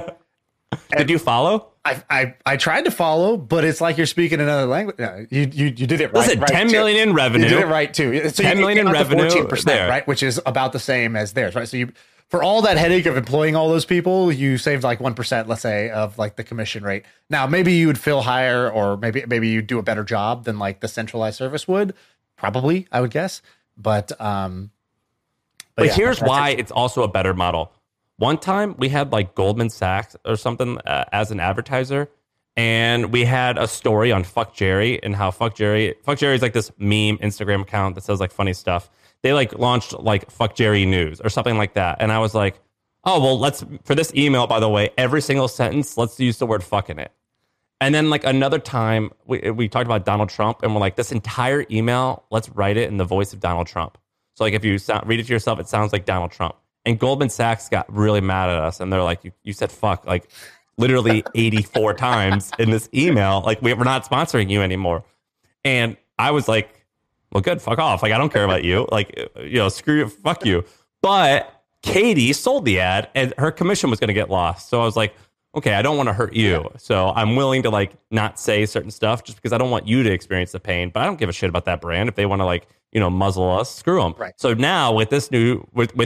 Speaker 1: Did you follow?
Speaker 2: I tried to follow, but it's like you're speaking another language. No, you did it right.
Speaker 1: Listen,
Speaker 2: right
Speaker 1: 10 million
Speaker 2: too.
Speaker 1: in revenue.
Speaker 2: You did it right too. So
Speaker 1: 10 million in revenue,
Speaker 2: 14%,
Speaker 1: there.
Speaker 2: right? Which is about the same as theirs, right? So you, for all that headache of employing all those people, you saved like 1%, let's say, of like the commission rate. Now, maybe you would feel higher, or maybe you do a better job than like the centralized service would. Probably, I would guess. But yeah,
Speaker 1: here's why it's also a better model. One time we had like Goldman Sachs or something as an advertiser, and we had a story on Fuck Jerry and how Fuck Jerry is like this meme Instagram account that says like funny stuff. They like launched like Fuck Jerry News or something like that. And I was like, oh, well, let's, for this email, by the way, every single sentence, let's use the word fuck in it. And then like another time we talked about Donald Trump, and we're like, this entire email, let's write it in the voice of Donald Trump. So like if you read it to yourself, it sounds like Donald Trump. And Goldman Sachs got really mad at us, and they're like, you said fuck like literally 84 times in this email. Like, we're not sponsoring you anymore. And I was like, well, good, fuck off. Like, I don't care about you. Like, screw you, fuck you. But Katie sold the ad, and her commission was going to get lost. So I was like, okay, I don't want to hurt you. So I'm willing to like not say certain stuff just because I don't want you to experience the pain. But I don't give a shit about that brand. If they want to like, muzzle us, screw them.
Speaker 2: Right.
Speaker 1: So now with this new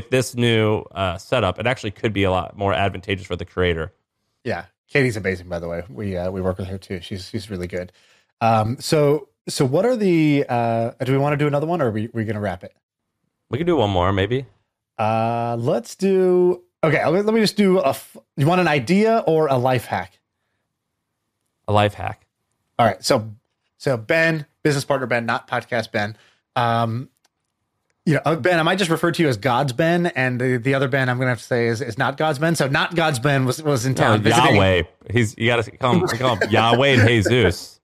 Speaker 1: setup, it actually could be a lot more advantageous for the creator.
Speaker 2: Yeah, Katie's amazing, by the way. We work with her too. She's really good. So what are the? Do we want to do another one, or are we going to wrap it?
Speaker 1: We can do one more, maybe.
Speaker 2: Let's do. Okay, let me just do you want an idea or a life hack?
Speaker 1: A life hack.
Speaker 2: All right. So Ben, business partner Ben, not podcast Ben. Ben, I might just refer to you as God's Ben, and the other Ben I'm going to have to say is not God's Ben. So not God's Ben was in town visiting.
Speaker 1: Yahweh. You got to call him Yahweh and Jesus.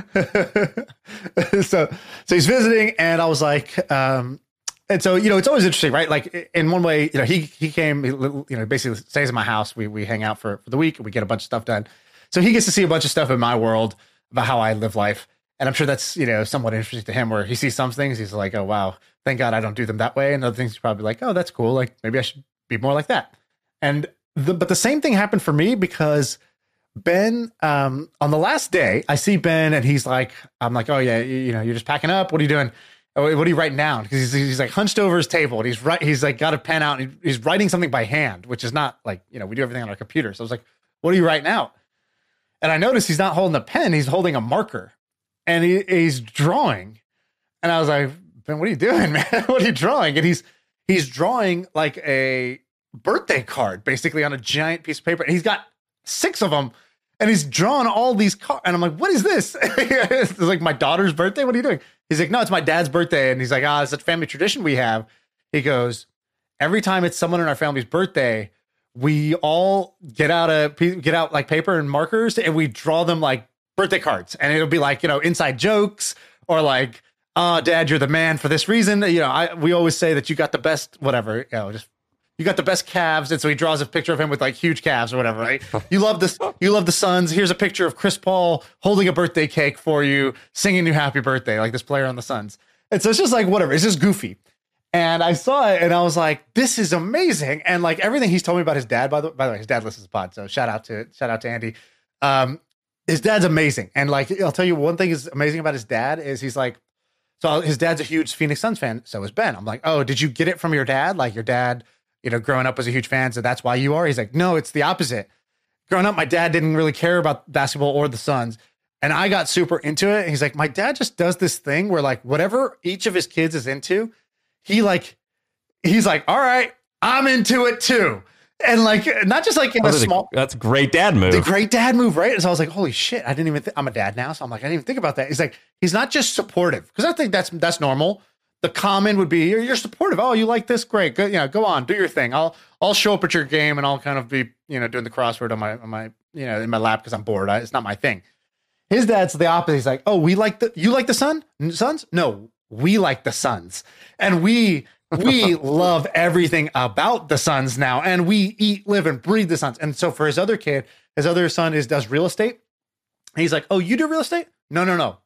Speaker 2: so he's visiting, and I was like, and so, it's always interesting, right? Like in one way, he came, basically stays in my house. We hang out for the week, and we get a bunch of stuff done. So he gets to see a bunch of stuff in my world about how I live life. And I'm sure that's, somewhat interesting to him, where he sees some things. He's like, oh, wow, thank God I don't do them that way. And other things he's probably like, oh, that's cool. Like maybe I should be more like that. But the same thing happened for me, because Ben, on the last day, I see Ben, and he's like, I'm like, oh yeah, you're just packing up. What are you doing? What are you writing down? Because he's like hunched over his table, and he's like got a pen out, and he's writing something by hand, which is not like, we do everything on our computer. So I was like, what are you writing out? And I noticed he's not holding a pen, he's holding a marker, and he's drawing. And I was like, Ben, what are you doing, man? What are you drawing? And he's drawing like a birthday card, basically, on a giant piece of paper. And he's got 6 of them, and he's drawn all these cards. And I'm like, what is this? It's like my daughter's birthday. What are you doing? He's like, no, it's my dad's birthday. And he's like, it's a family tradition we have. He goes, every time it's someone in our family's birthday, we all get out like paper and markers, and we draw them like birthday cards. And it'll be like, inside jokes, or like, Dad, you're the man for this reason. We always say that you got the best, whatever, you got the best calves. And so he draws a picture of him with like huge calves or whatever, right? You love this. You love the Suns. Here's a picture of Chris Paul holding a birthday cake for you, singing you happy birthday, like this player on the Suns. And so it's just like, whatever. It's just goofy. And I saw it, and I was like, this is amazing. And like everything he's told me about his dad, by the way, his dad listens to the pod. So shout out to Andy. His dad's amazing. And like, I'll tell you one thing is amazing about his dad is he's like, so his dad's a huge Phoenix Suns fan. So is Ben. I'm like, oh, did you get it from your dad? Like your dad, growing up was a huge fan, so that's why you are? He's like, no, it's the opposite. Growing up, my dad didn't really care about basketball or the Suns, and I got super into it. He's like, my dad just does this thing where like whatever each of his kids is into, he's like, all right, I'm into it too. And like, not just like in a small,
Speaker 1: that's a great dad move.
Speaker 2: The great dad move, right? And so I was like, holy shit, I didn't even think, I'm a dad now. So I'm like, I didn't even think about that. He's like, he's not just supportive, because I think that's normal. The common would be, you're supportive. Oh, you like this? Great. Go, go on, do your thing. I'll show up at your game, and I'll kind of be, doing the crossword on my in my lap because I'm bored. It's not my thing. His dad's the opposite. He's like, oh, you like the Suns? No, we like the Suns, and we love everything about the Suns now, and we eat, live, and breathe the Suns. And so for his other son does real estate. And he's like, oh, you do real estate? No.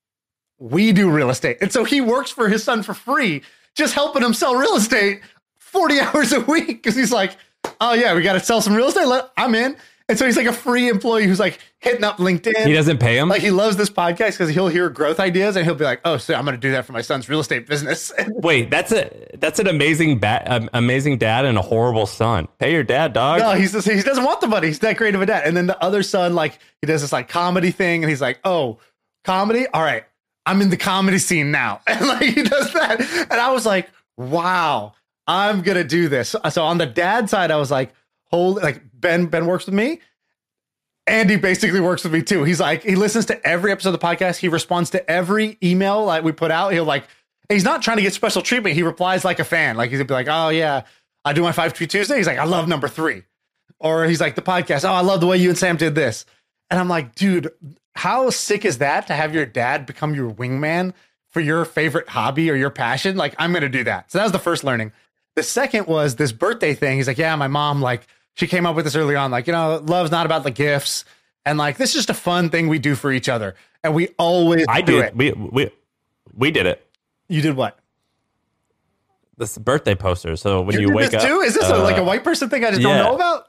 Speaker 2: We do real estate. And so he works for his son for free, just helping him sell real estate 40 hours a week because he's like, oh yeah, we got to sell some real estate. I'm in. And so he's like a free employee who's like hitting up LinkedIn.
Speaker 1: He doesn't pay him?
Speaker 2: Like he loves this podcast because he'll hear growth ideas and he'll be like, oh, so I'm going to do that for my son's real estate business.
Speaker 1: Wait, that's an amazing amazing dad and a horrible son. Pay your dad, dog.
Speaker 2: No, he doesn't want the money. He's that great of a dad. And then the other son, like he does this like comedy thing and he's like, oh, comedy? All right, I'm in the comedy scene now. And like he does that. And I was like, wow, I'm going to do this. So on the dad side, I was like, Ben works with me. Andy basically works with me too. He's like, he listens to every episode of the podcast. He responds to every email like we put out. He's not trying to get special treatment. He replies like a fan. Like he's gonna be like, oh yeah, I do my 5 Tweet Tuesday. He's like, I love number 3. Or he's like the podcast. Oh, I love the way you and Sam did this. And I'm like, dude, how sick is that to have your dad become your wingman for your favorite hobby or your passion? Like I'm going to do that. So that was the first learning. The second was this birthday thing. He's like, yeah, my mom, like, she came up with this early on, like, love's not about the gifts. And like, this is just a fun thing we do for each other. And we always do it.
Speaker 1: We did it.
Speaker 2: You did what?
Speaker 1: This birthday poster. So when you wake up.
Speaker 2: Too? Is this like a white person thing I just don't know about?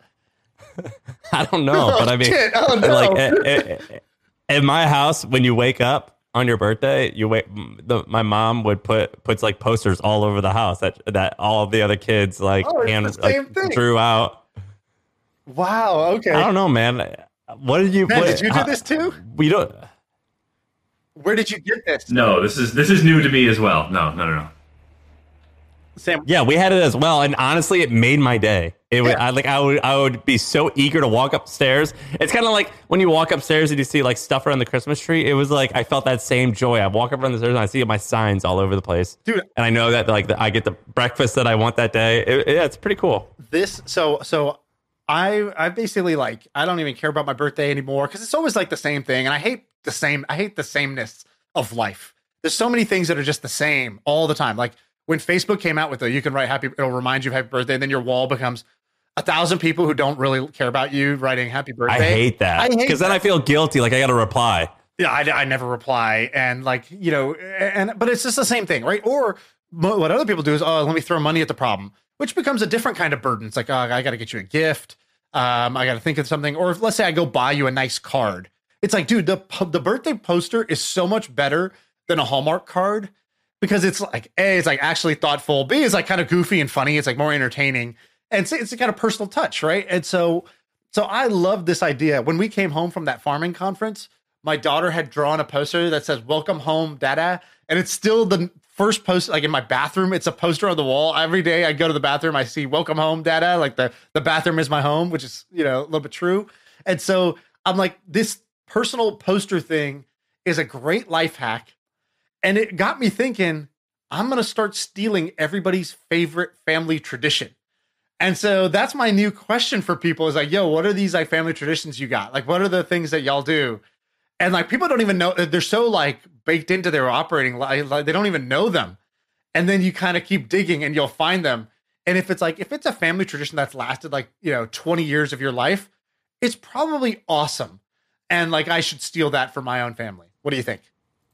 Speaker 1: I don't know. But I mean, like at my house, when you wake up on your birthday, my mom would puts like posters all over the house that all of the other kids drew out.
Speaker 2: Wow. Okay.
Speaker 1: I don't know, man. What did you?
Speaker 2: Did you do this too?
Speaker 1: We don't.
Speaker 2: Where did you get this?
Speaker 6: No, this is new to me as well. No.
Speaker 2: Sam.
Speaker 1: Yeah, we had it as well, and honestly, it made my day. I would be so eager to walk upstairs. It's kind of like when you walk upstairs and you see like stuff around the Christmas tree. It was like I felt that same joy. I walk up around the stairs and I see my signs all over the place,
Speaker 2: dude.
Speaker 1: And I know that I get the breakfast that I want that day. It's pretty cool.
Speaker 2: I basically like, I don't even care about my birthday anymore because it's always like the same thing. And I hate the sameness of life. There's so many things that are just the same all the time. Like when Facebook came out with you can write it'll remind you of happy birthday. And then your wall becomes 1,000 people who don't really care about you writing happy birthday.
Speaker 1: I hate that because then I feel guilty. Like I got to reply.
Speaker 2: Yeah. I never reply. And like, but it's just the same thing. Right. Or what other people do is, oh, let me throw money at the problem, which becomes a different kind of burden. It's like, oh, I got to get you a gift. I got to think of something. Or let's say I go buy you a nice card. It's like, dude, the birthday poster is so much better than a Hallmark card because it's like, A, it's like actually thoughtful. B, it's like kind of goofy and funny. It's like more entertaining. And it's a kind of personal touch, right? And so I love this idea. When we came home from that farming conference, my daughter had drawn a poster that says, welcome home, Dada. And it's still the first poster, like in my bathroom, it's a poster on the wall. Every day I go to the bathroom, I see welcome home, Dada. Like the bathroom is my home, which is, a little bit true. And so I'm like, this personal poster thing is a great life hack. And it got me thinking, I'm going to start stealing everybody's favorite family tradition. And so that's my new question for people is like, yo, what are these like family traditions you got? Like, what are the things that y'all do? And like, people don't even know, they're so like baked into their operating life, like they don't even know them. And then you kind of keep digging and you'll find them. And if it's a family tradition that's lasted like, 20 years of your life, it's probably awesome. And like, I should steal that for my own family. What do you think?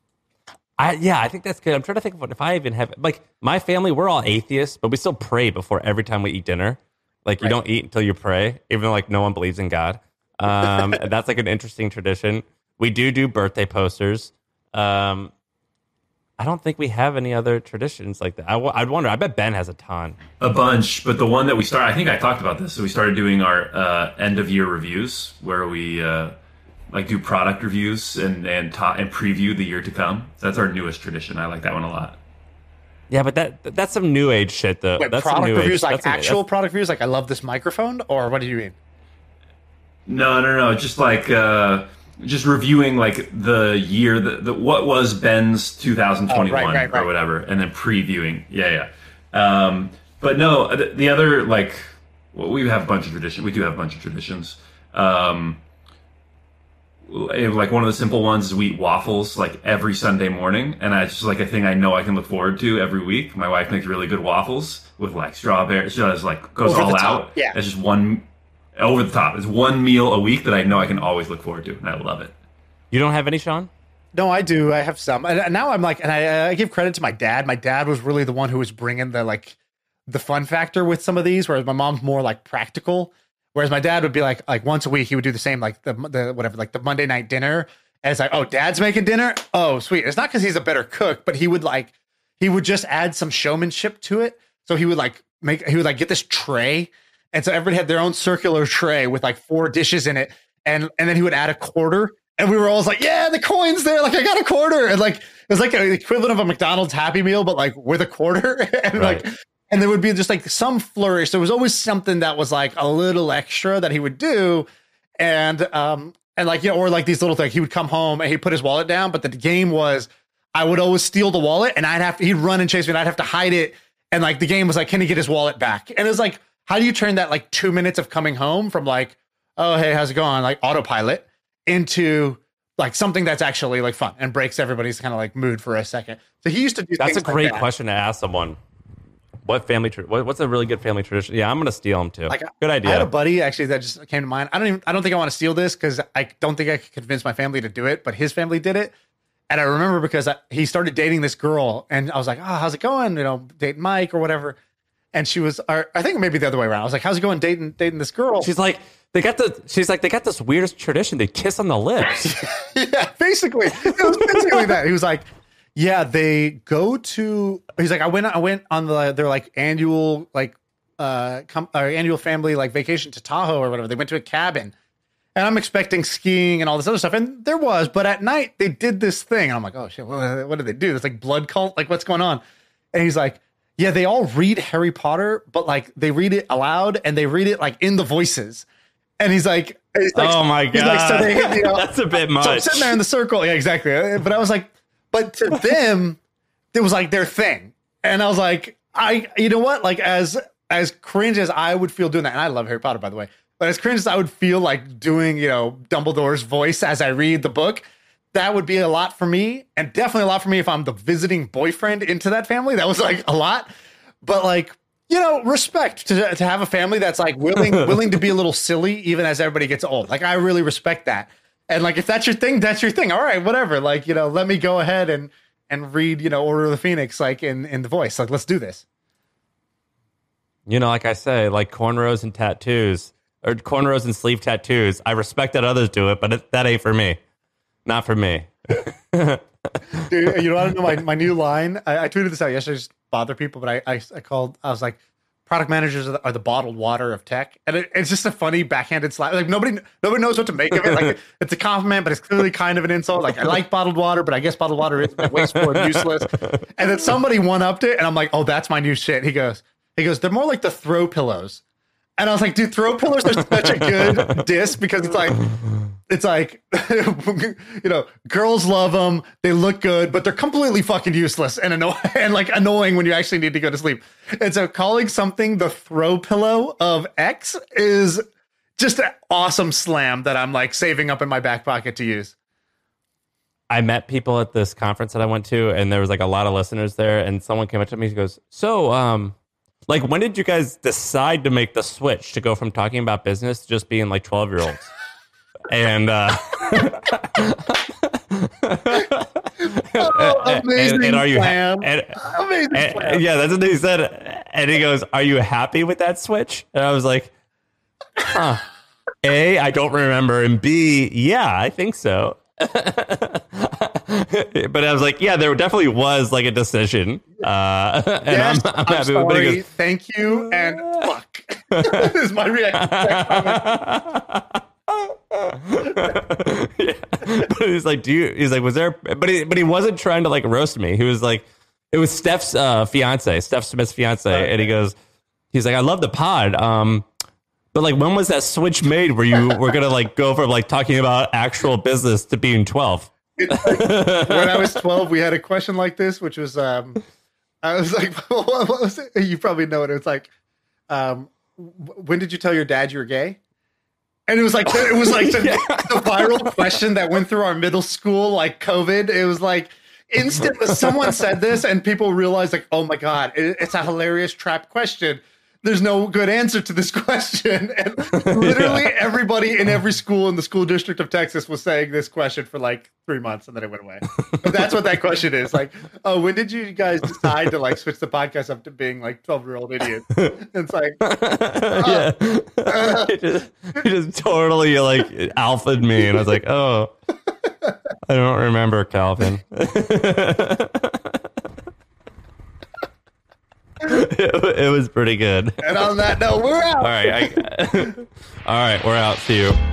Speaker 1: I think that's good. I'm trying to think of if I even have, like, my family, we're all atheists, but we still pray before every time we eat dinner. Like, you don't eat until you pray, even though like no one believes in God. That's like an interesting tradition. We do birthday posters. I don't think we have any other traditions like that. I'd wonder. I bet Ben has a ton.
Speaker 6: A bunch, but the one that we started, I think I talked about this. So we started doing our end of year reviews where we do product reviews and preview the year to come. That's our newest tradition. I like that one a lot.
Speaker 1: Yeah, but that's some new age shit though.
Speaker 2: Wait,
Speaker 1: that's
Speaker 2: product
Speaker 1: some new
Speaker 2: reviews,
Speaker 1: age.
Speaker 2: like actual product reviews, like I love this microphone, or what do you mean?
Speaker 6: No. Just like just reviewing like the year, the what was Ben's 2021 or whatever, and then previewing. Yeah. But no, the other we have a bunch of traditions. We do have a bunch of traditions. Like one of the simple ones is we eat waffles like every Sunday morning, and it's just like a thing I know I can look forward to every week. My wife makes really good waffles with like strawberry. She does like goes all out.
Speaker 2: Yeah,
Speaker 6: it's just one over the top. It's one meal a week that I know I can always look forward to, and I love it.
Speaker 1: You don't have any, Sean?
Speaker 2: No, I do. I have some, and now I'm like, and I give credit to my dad. My dad was really the one who was bringing the the fun factor with some of these, whereas my mom's more like practical. Whereas my dad would be like once a week, he would do the same, like the whatever, like the Monday night dinner. And it's like, oh, dad's making dinner. Oh, sweet. It's not because he's a better cook, but he would just add some showmanship to it. So he would get this tray. And so everybody had their own circular tray with like 4 dishes in it. And then he would add a quarter. And we were always like, yeah, the coin's there. Like, I got a quarter. And like, it was like an equivalent of a McDonald's Happy Meal, but like with a quarter. And right. And there would be just like some flourish. There was always something that was like a little extra that he would do. And like, or like these little things, he would come home and he'd put his wallet down. But the game was, I would always steal the wallet and he'd run and chase me and I'd have to hide it. And like, the game was like, can he get his wallet back? And it was like, how do you turn that like 2 minutes of coming home from like, oh, hey, how's it going? Like autopilot into like something that's actually like fun and breaks everybody's kind of like mood for a second. So he used to do
Speaker 1: that's a great question to ask someone. What family? What's a really good family tradition? Yeah, I'm gonna steal them too. Like, good idea.
Speaker 2: I had a buddy actually that just came to mind. I don't think I want to steal this because I don't think I could convince my family to do it, but his family did it, and I remember because he started dating this girl, and I was like, oh, how's it going? You know, dating Mike or whatever, and she was, or I think maybe the other way around. I was like, how's it going dating this girl?
Speaker 1: She's like, they got this weirdest tradition. They kiss on the lips.
Speaker 2: Yeah, basically, it was basically that. He was like. Yeah, they go to. He's like, I went on their like annual like annual family like vacation to Tahoe or whatever. They went to a cabin, and I'm expecting skiing and all this other stuff, and there was. But at night they did this thing, and I'm like, oh shit, what did they do? It's like blood cult, like what's going on? And he's like, yeah, they all read Harry Potter, but like they read it aloud and they read it like in the voices. And he's like
Speaker 1: oh my god,
Speaker 2: like, so they,
Speaker 1: that's a bit much.
Speaker 2: So I'm sitting there in the circle, yeah, exactly. But I was like. But to them, it was like their thing. And I was like, you know what? Like as cringe as I would feel doing that, and I love Harry Potter, by the way, but as cringe as I would feel like doing, you know, Dumbledore's voice as I read the book, that would be a lot for me. And definitely a lot for me if I'm the visiting boyfriend into that family. That was like a lot. But like, you know, respect to have a family that's like willing to be a little silly, even as everybody gets old. Like, I really respect that. And like, if that's your thing, that's your thing. All right, whatever. Like, you know, let me go ahead and read, you know, Order of the Phoenix, like in the voice. Like, let's do this.
Speaker 1: You know, like I say, like cornrows and tattoos or cornrows and sleeve tattoos. I respect that others do it, but that ain't for me. Not for me.
Speaker 2: Dude, you want to know my new line? I tweeted this out yesterday, just bother people, but I was like, product managers are the bottled water of tech, and it's just a funny backhanded slap. Like nobody knows what to make of it. Like it's a compliment, but it's clearly kind of an insult. Like, I like bottled water, but I guess bottled water is wasteful and useless. And then somebody one-upped it, and I'm like, oh, that's my new shit. He goes, they're more like the throw pillows. And I was like, dude, throw pillows are such a good diss because it's like, you know, girls love them. They look good, but they're completely fucking useless and annoying when you actually need to go to sleep. And so calling something the throw pillow of X is just an awesome slam that I'm like saving up in my back pocket to use.
Speaker 1: I met people at this conference that I went to, and there was like a lot of listeners there, and someone came up to me and goes, so, like, when did you guys decide to make the switch to go from talking about business to just being like 12-year-olds? And
Speaker 2: amazing
Speaker 1: and are you
Speaker 2: amazing plan.
Speaker 1: Yeah, that's what he said. And he goes, "Are you happy with that switch?" And I was like, "Huh. A, I don't remember, and B, yeah, I think so." But I was like, yeah, there definitely was like a decision. And
Speaker 2: yes,
Speaker 1: I'm happy
Speaker 2: sorry,
Speaker 1: with it. He goes,
Speaker 2: thank you, and fuck. This is my reaction to that comment.
Speaker 1: Yeah. But he's like, he's like, was there, but he wasn't trying to like roast me. He was like, it was Steph's fiance, Steph Smith's fiance. And he's like, I love the pod. But like, when was that switch made where you were going to like go from like talking about actual business to being 12?
Speaker 2: When I was 12, we had a question like this, which was, I was like, what was it? You probably know it. It was like, when did you tell your dad you were gay? And it was like the viral question that went through our middle school, like COVID. It was like instant. Someone said this and people realized like, oh my God, it's a hilarious trap question there's no good answer to this question. And literally everybody in every school in the school district of Texas was saying this question for like 3 months, and then it went away. But that's what that question is. Like, oh, when did you guys decide to like switch the podcast up to being like 12-year-old idiots? It's like,
Speaker 1: he just totally like alphaed me, and I was like, oh, I don't remember, Calvin. It was pretty good.
Speaker 2: And on that note, we're out.
Speaker 1: All right. All right, we're out. See you.